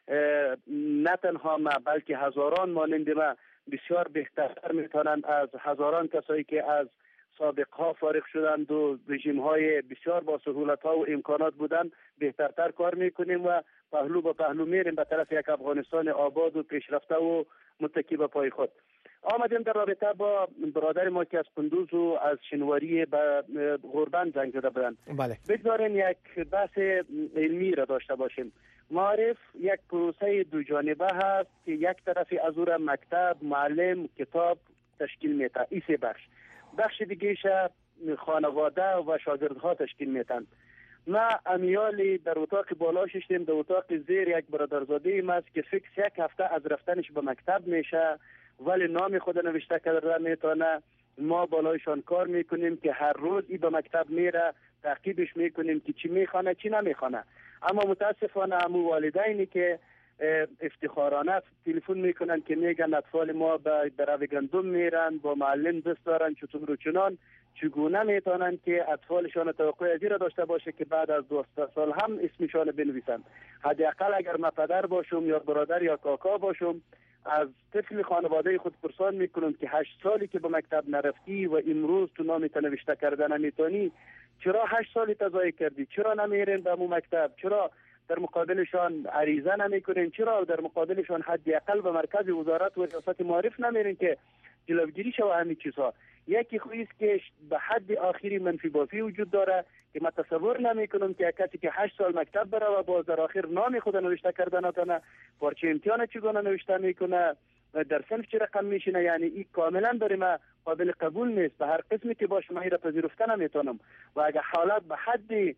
نه تنها ما بلکه هزاران مانند ما بسیار بهتر میتونند از هزاران کسایی که از سابقها فارغ شدند و رژیم های بسیار با سهولت ها و امکانات بودند بهترتر کار میکنیم و پهلو به پهلو میریم به طرف یک افغانستان آباد و پیشرفته و متکی به پای خود. آمدیم در رابطه با برادر ما که از قندوز و از شنواری به غربند زنگ زده بودند. بله. بگذاریم یک بحث علمی را داشته باشیم. معارف یک پروسه دو جانبه هست که یک طرفی از او را مکتب، معلم، کتاب تشکیل میده. این سه بخش دیگه شه خانواده و شاگردها تشکیل میدن. ما امیالی در اتاق بالا ششتیم، در اتاق زیر یک برادرزاده ایم است که فکر یک هفته از رفتنش به مکتب میشه ولی نام خود نوشته کرده نمیتونه. ما بالایشان کار میکنیم که هر روز ای به مکتب میره، تعقیبش میکنیم که چی میخوانه چی نمیخوانه. اما متاسفانه همون والدینی که افتخارانه تلفن میکنن که میگن اطفال ما به درو گندم میرن، با معلم دست دارن چطور و چنان، چگونه میتونن که اطفالشان توقع از این را داشته باشه که بعد از 12 سال هم اسمشان بنویسن. حداقل اگر من پدر باشم یا برادر یا کاکا باشم از طفل خانواده خود پرسان میکنم که 8 سالی که به مکتب نرفتی و امروز تو نامت نوشته کردن نمیتونی، چرا 8 سالی تضایع کردی؟ چرا نمیرین به مو مکتب؟ چرا در مقابلشان عریضه نمیکنین؟ چرا در مقابلشان حداقل به مرکز وزارت و ریاست معارف نمیرین که جلوگیری شود همین چیزها؟ یکی خویست که به حد آخری منفی بافی وجود داره که من تصور نمی کنم که کسی که 8 سال مکتب بره و باز در آخر نام خود نوشته کرده نتونه، پارچه امتحان چگونه نوشته میکنه، در صنف چه رقم میشینه، یعنی این کاملا برای ما قابل قبول نیست. به هر قسمی که باشه من این را پذیرفته نمیتونم و اگر حالت به حد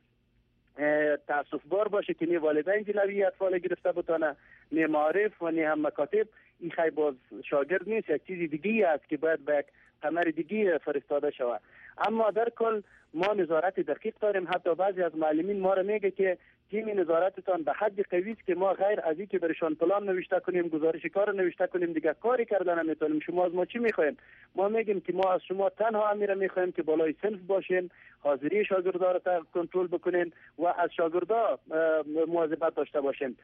تاسف بار باشه که نه والدین جلوی اطفال گرفته بتونه، نه معارف و نه هم مکاتب، این خیلی باز شاگرد نیست، یک چیز دیگه است که باید به یک قمر دیگه فرستاده شود. اما در کل ما نظارت دقیق داریم. حتی بعضی از معلمین ما را میگه که تیم نظارتتان به حد قوی است که ما غیر از این که برشان پلان نوشته کنیم، گزارش کار نوشته کنیم، دیگه کاری کردن نمیتونیم. شما از ما چی میخواین؟ ما میگیم که ما از شما تنها امیر میخوایم که بالای صنف باشین، حاضری شاگردا را کنترل بکنین و از شاگردا مواظبت داشته باشین.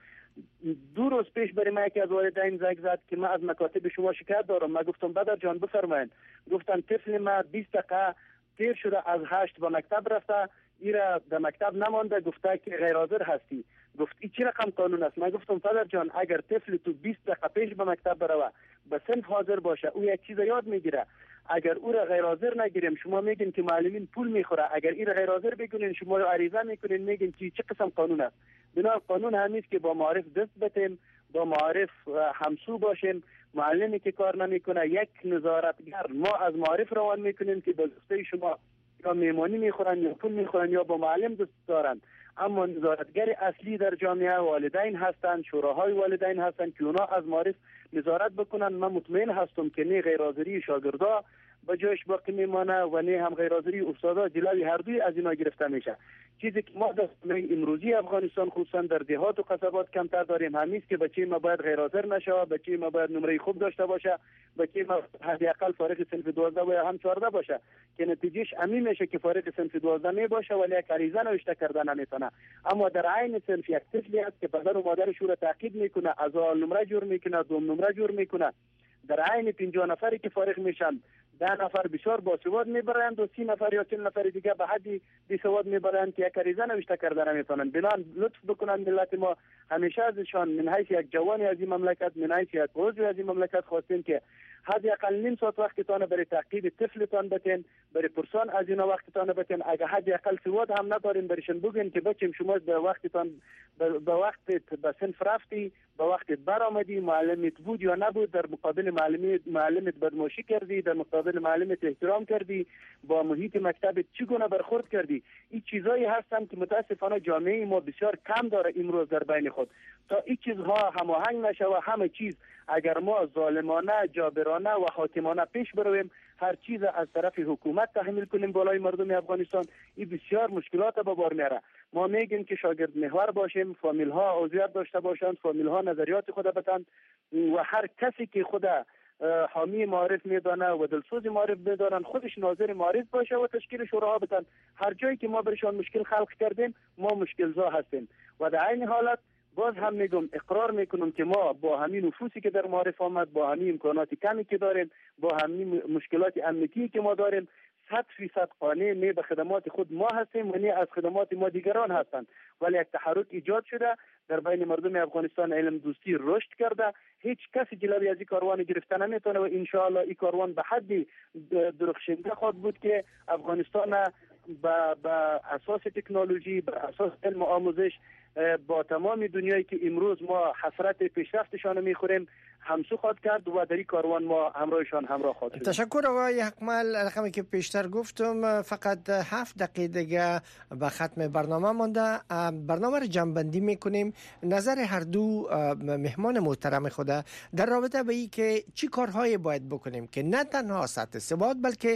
2 روز پیش برای من یکی از والدین زنگ زد که من از مکاتب شما شکایت دارم. من گفتم بدر جان بفرمایید. گفتن طفل ما 20 دقیقه دیر شده از 8 به مکتب رفته، ایرا در مکتب نمانده، گفته که غیر حاضر هستی. گفت این چه رقم قانون است؟ من گفتم پدر جان اگر طفل تو 20 دقیقه پیش به مکتب بروه، به صنف حاضر باشه، او یک چیز یاد میگیره. اگر او را غیر حاضر نگیریم شما میگین که معلمین پول میخوره، اگر این را غیر حاضر بگونین شما رو عریضه میکنین، میگین که چه قسم قانون است؟ بنا قانون همیست که با معارف دست بتیم، با معارف همسو باشیم. معلمی که کار نمیکنه یک نظارتگر ما از معارف روان میکنیم که به دوسته شما یا میمانی میخورن یا پول میخورن یا با معلم دوست دارن. اما نظارتگر اصلی در جامعه والدین هستند، شوراهای والدین هستند که اونا از معارف نظارت بکنن. من مطمئن هستم که نه غیر حاضری شاگردا به جایش باقی میمانه و نه هم غیر حاضری استادا جلوی هر دوی از اینا گرفته میشه. چیزی که ما در امروزی افغانستان خصوصا در دهات و قصبات کمتر داریم همیست که بچه ما باید غیر حاضر نشه، بچه ما باید نمره خوب داشته باشه، بچه ما حداقل فارغ صنف 12 و هم 14 باشه که نتیجهش همین میشه که فارغ صنف 12 می باشه ولی یک عریضه نوشته کرده نمیتونه. اما در عین صنف یک طفلی است که پدر و مادرش رو تعقیب میکنه، از اول نمره جور میکنه، دوم نمره جور میکنه. در عین 50 نفری که فارغ میشن 10 نفر بسیار باسواد میبرند و 30 نفر یا 40 نفر دیگه به حدی بیسواد میبرند که یک عریضه نوشته کرده نمیتونن. بنان لطف بکنن ملت ما همیشه ازشان من حیث یک جوانی از این مملکت، من حیث یک عضو از این مملکت خواستیم که حداقل نیم ساعت وقتتان برای تعقیب طفلتان بتین، برای پرسان از اینا وقتتان بتین. اگه حداقل سواد هم ندارین برشن بگین که بچیم شما به وقتتان به وقت به صنف رفتی، به وقت برآمدی، معلمت بود یا نبود، در مقابل معلمت بدمعشی کردی، در مقابل معلمت احترام کردی، با محیط مکتبت چگونه برخورد کردی. این چیزایی هستن که متاسفانه جامعه ما بسیار کم داره امروز در بین خود. تا این چیزها هماهنگ نشه و همه چیز اگر ما ظالمانه، جابرانه و حاکمانه پیش برویم، هر چیز از طرف حکومت تحمیل کنیم بالای مردم افغانستان، این بسیار مشکلات به بار میاره. ما میگیم که شاگرد محور باشیم، فامیل ها عضویت داشته باشند، فامیل ها نظریات خود بتن و هر کسی که خود حامی معارف میدانه و دلسوز معارف میدانن خودش ناظر معارف باشه و تشکیل شوراها بتن. هر جایی که ما برشان مشکل خلق کردیم ما مشکل زا هستیم و در عین حالت باز هم میگم اقرار میکنم که ما با همین نفوسی که در معارف آمد، با همین امکانات کمی که داریم، با همین مشکلات امنیتی که ما داریم 100% قانع نه به خدمات خود ما هستیم و نه از خدمات ما دیگران هستند. ولی یک تحرک ایجاد شده در بین مردم افغانستان، علم دوستی رشد کرده، هیچ کسی جلوی از این کاروان گرفته نمیتونه و ان شاء الله این کاروان به حدی درخشنده خواهد بود که افغانستان به اساس تکنولوژی، به اساس علم و آموزش با تمام دنیایی که امروز ما حسرت پیشرفتشان میخوریم همسو خواهد کرد و در این کاروان ما همراهشان همراه خواهد شد. تشکر آقای حقمل. رقمی که پیشتر گفتم فقط 7 دقیقه دیگه به ختم برنامه مانده. برنامه رو جمع‌بندی میکنیم. نظر هر دو مهمان محترم خود در رابطه به این که چی کارهایی باید بکنیم که نه تنها سطح سواد بلکه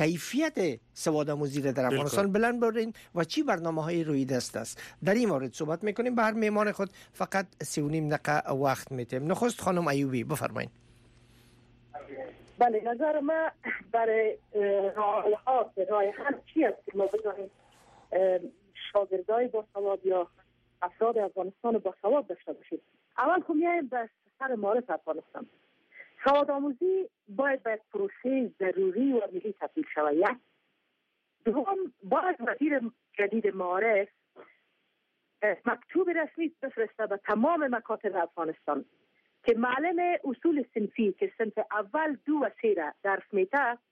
کیفیت سواد آموزی در افغانستان بلند ببریم و چی برنامه‌های روی دست است. در این مورد صحبت میکنیم. به هر مهمان خود فقط 3.5 دقیقه وقت میتیم. نخست خانم ایوبی بفرمایید. بله، نظر من برای راه حل چی است که ما بتوانیم شاگردای با سواد یا افراد افغانستان با سواد داشته باشیم. اول که میایم به سر معارف افغانستان، سواد آموزی باید به پروسه ضروری و ملی تبدیل شود. دوم، باید وزیر جدید معارف مکتوب رسمی بفرسته به تمام مکاتب افغانستان که معلم اصول صنفی که صنف اول 2 و 3 را درس میده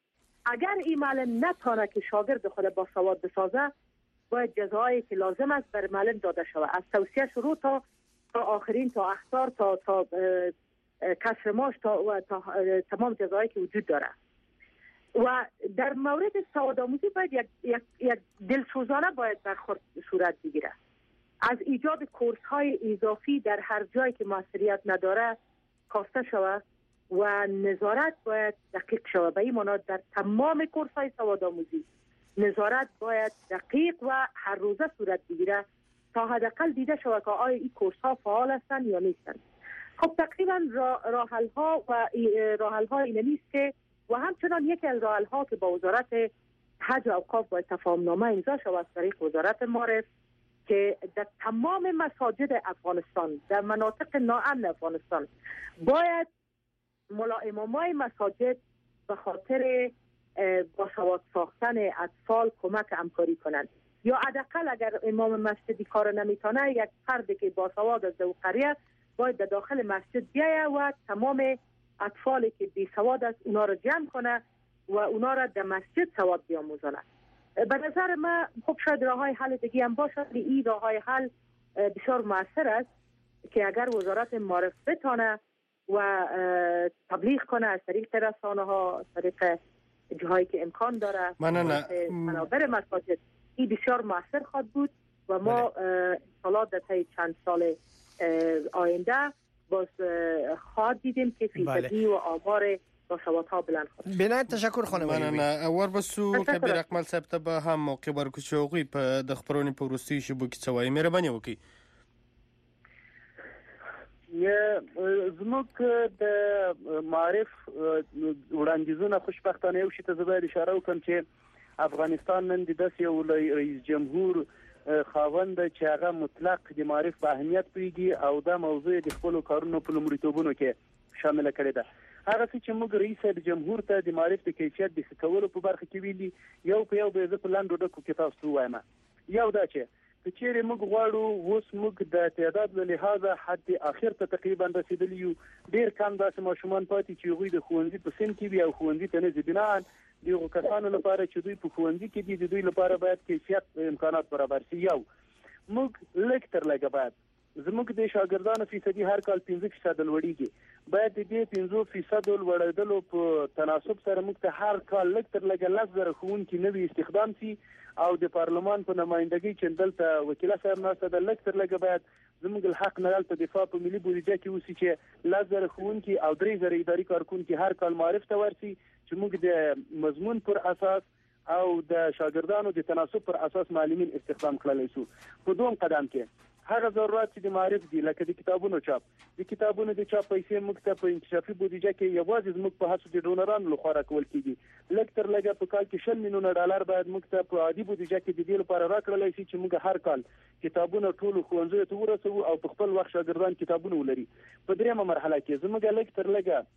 اگر این معلم نتونه که شاگرد خود با سواد بسازه، باید جزایی که لازم است بر معلم داده شود، از توصیه شروع تا آخرین، تا اخطار، تا کسر معاش، تا تمام جزایی که وجود داره. و در مورد سواد آموزی باید یک دلسوزانه باید برخورد صورت بگیره. از ایجاد کورس های اضافی در هر جایی که موثریت نداره کاسته شود و نظارت باید دقیق شود. به این معنی در تمام کورس های سواد آموزی نظارت باید دقیق و هر روزه صورت بگیره تا حداقل دیده شود که آیا این کورس ها فعال هستند یا نیستند. خب تقریبا راحل ها اینه نیست که و همچنان یکی از راحل ها که با وزارت حج و اوقاف باید تفاهمنامه امضا شود از طریق وزارت معارف که در تمام مساجد افغانستان، در مناطق ناامن افغانستان باید امامای مساجد به خاطر باسواد ساختن اطفال کمک همکاری کنند، یا حداقل اگر امام مسجدی کار نمیتونه یک فردی که باسواد از دو قریه باید در داخل مسجد بیایه و تمام اطفالی که بی سواد است اونا را جمع کنه و اونا را در مسجد سواد بیاموزانه. به نظر من خب شاید راه های حل دیگه هم باشد. این راه های حل بسیار موثر است که اگر وزارت معارف بتانه و تبلیغ کنه از طریق رسانه ها، از طریق جاهایی که امکان داره، منابر مساجد، این بسیار موثر خواهد بود و ما انشاءالله در طی چند سال آینده باز خواهد دیدیم که فیصدی و آمار باسوادها بلند خواهد. بنایت تشکر خانم مننه. وربسو کبیر اکمل صاحب ته به هم موقع ورکړو چې هغوی په د خپرونې په وروستیو شیبو کې څه وایي. مهرباني وکړئ. زموږ د معارف وړاندیزونه خوشبختانه یو شي ته زه باید اشاره وکړم چې افغانستان نن د داسې یو رئیس جمهور خاوند چې هغه مطلق د معارف په اهمیت پوهیږي او دا موضوع د خپلو کارونو په لومړیتوبونو کې شامله کړې ده. هغه څه چې موږ رئیس جمهور ته د معارف د کیفیت د ښه کولو په برخه کې ویلي، یو په یو به زه په لاندو ډکو کې تاسو ته ووایم. یو دا چې که چیرې موږ غواړو اوس موږ د تعداد له لحاظه حد اخر ته تقریبا رسیدلی یو، ډېر کم داسې ماشومان پاتې چې هغوی د ښوونځي په سن کې وي او ښوونځي ته نه ځي. بناً د هغو کسانو لپاره چې دوی په ښوونځي کې دي د دوی لپاره باید کیفیت امکانات برابر شي. یو موږ لږ تر لږه باید زموږ د شاګردانو فیصدي هر کال 15% لوړیږي، باید د دې 15% لوړېدلو په تناسب سره موږ ته هر کال لږ تر لږه 10,000 ښوونکي نوي استخدام شي او د پارلمان په نمائندګۍ چې دلته وکیله صاحب ناسته ده لږ تر لږه باید زموږ الحق نه دلته دفاع په ملي بودیجه کې وسی چې 10,000 ښوونکي او 3,000 اداري کارکونکي هر کال معرف ته ورسي چې موږ د مضمون پر اساس او د شاګردانو د تناسب پر اساس معلمین استخدام کړلای شو. په دوم قدم کې هغه ضرورت چې د معرف دي لکه د کتابونو چاپ، د کتابونو د چاپ پیسې موږ ته په انکشافي بودیجه کې یوازې زموږ په هڅو د ډونرانو لخوا راکول کیږي. لږ تر لږه په کال کې 60 میلیونه ډالر باید موږ ته په عادي بودیجه کې د دې لپاره راکړلای شي چې موږ هر کال کتابونه ټول ښوونځیو ته ورسوو او په خپل وخت شاګردان کتابونه ولري. په دریمه مرحله کې زموږ لږ تر لږه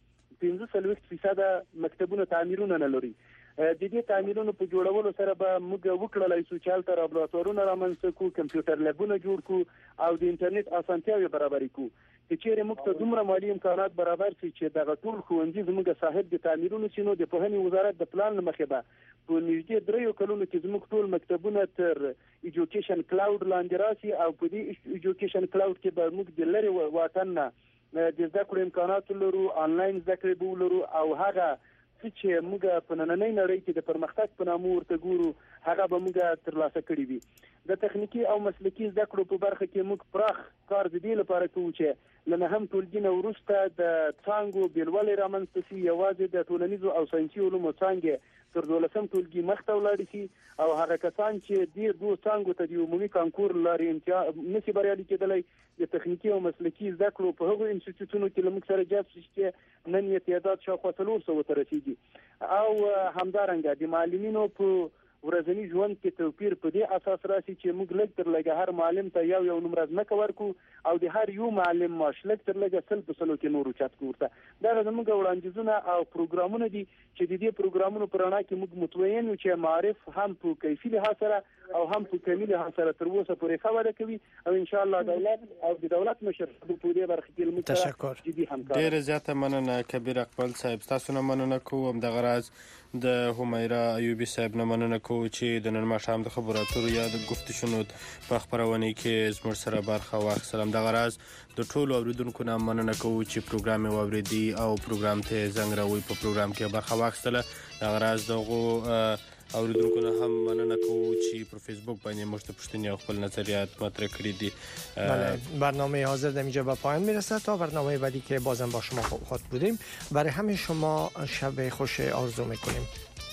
15% مکتبونه تعمیرونه نه لري. د دې تعمیرونو په جوړولو سره به موږ وکړلای شو چې هلته لابراتوارونه رامنځته کړو، کمپیوټر لیبونه جوړ کړو او د انټرنیټ اسانتیاوې برابرې کړو. که چیرې موږ ته دومره مالي امکانات برابر شي چې دغه ټول ښوونځي زموږ صاحب د تعمیرونو شي، نو د پوهنې وزارت د پلان له مخې به په نږدې 3 کلونو کې زموږ ټول مکتبونه تر ایجوکیشن کلاود لاندې راشي او په دې ایجوکیشن کلاود کې به موږ د لرې وطن نه د زده کړو امکانات لرو، آنلاین زده کړې به ولرو او هغه چې موږ په نننۍ نړۍ کې د پرمختګ په نامه ورته ګورو هغه به موږ ترلاسه کړي وي. د تخنیکی او مسلکي زده کړو په برخه کې موږ پراخ کار د دې لپاره کوو چې له نهم ټولګي نه وروسته د څانګو بیلوالی رامنځته شي، یوازې د ټولنیزو او ساینسي علومو څانګې تر 12م ټولګي مخته ولاړ شي او هغه کسان چې دې دوه څانګو ته د عمومي کانکور لارې امتیاز نشي بریالي کېدلی د تخنیکی او مسلکي زده کړو په هغو انسټیټیوټونو کې له موږ سره جذب شي چې نن یې تعداد شاوخوا 400 ته رسیږي. او همدارنګه د معلمینو په ورځنی ژوند کې توپیر په دې اساس راشي چې موږ لږ تر لږه هر معلم ته یو نمره ځمکه ورکو او د هر یو معلم معاش لږ تر لږه 100% کې نور اوچت کوو. دا زموږ وړاندیزونه او پروګرامونه دي چې د دې پروګرامونو پر اړه کې موږ متوین یو چې معرف هم په کیفي لحاظ سره او هم په کمی لحاظ سره تر اوسه پورې خبره کوي او ان شاء الله دولت او د دولت مشر په دې برخه کې موږ جدي همکاري. ډیر زیاته مننه کبیر اقبال صاحب، تاسو نه مننه کوم د غرض د همیرا ایوبی صاحب نه مننه کوو چې د نن ماښام د خبرو اترو یا د گفتشنود په خبرونه کې زموږ سره برخه واخیستل. دغه راز د ټولو اوریدونکو نه مننه کوو چې پروګرام یې واوریدي او پروګرام ته زنګ راوړي په پروګرام کې برخه واخیستله. دغه راز دغه اوریدونکو نه هم مننه کوو چې پر فیسبوک باندې موږ ته پوښتنې او خپل نظریات مطرح کړي دي. بله، برنامه حاضر در اینجا به پایان میرسه. تا برنامه بعدی که بازم با شما خواهد بودیم، برای همه شما شب خوش آرزو میکنیم.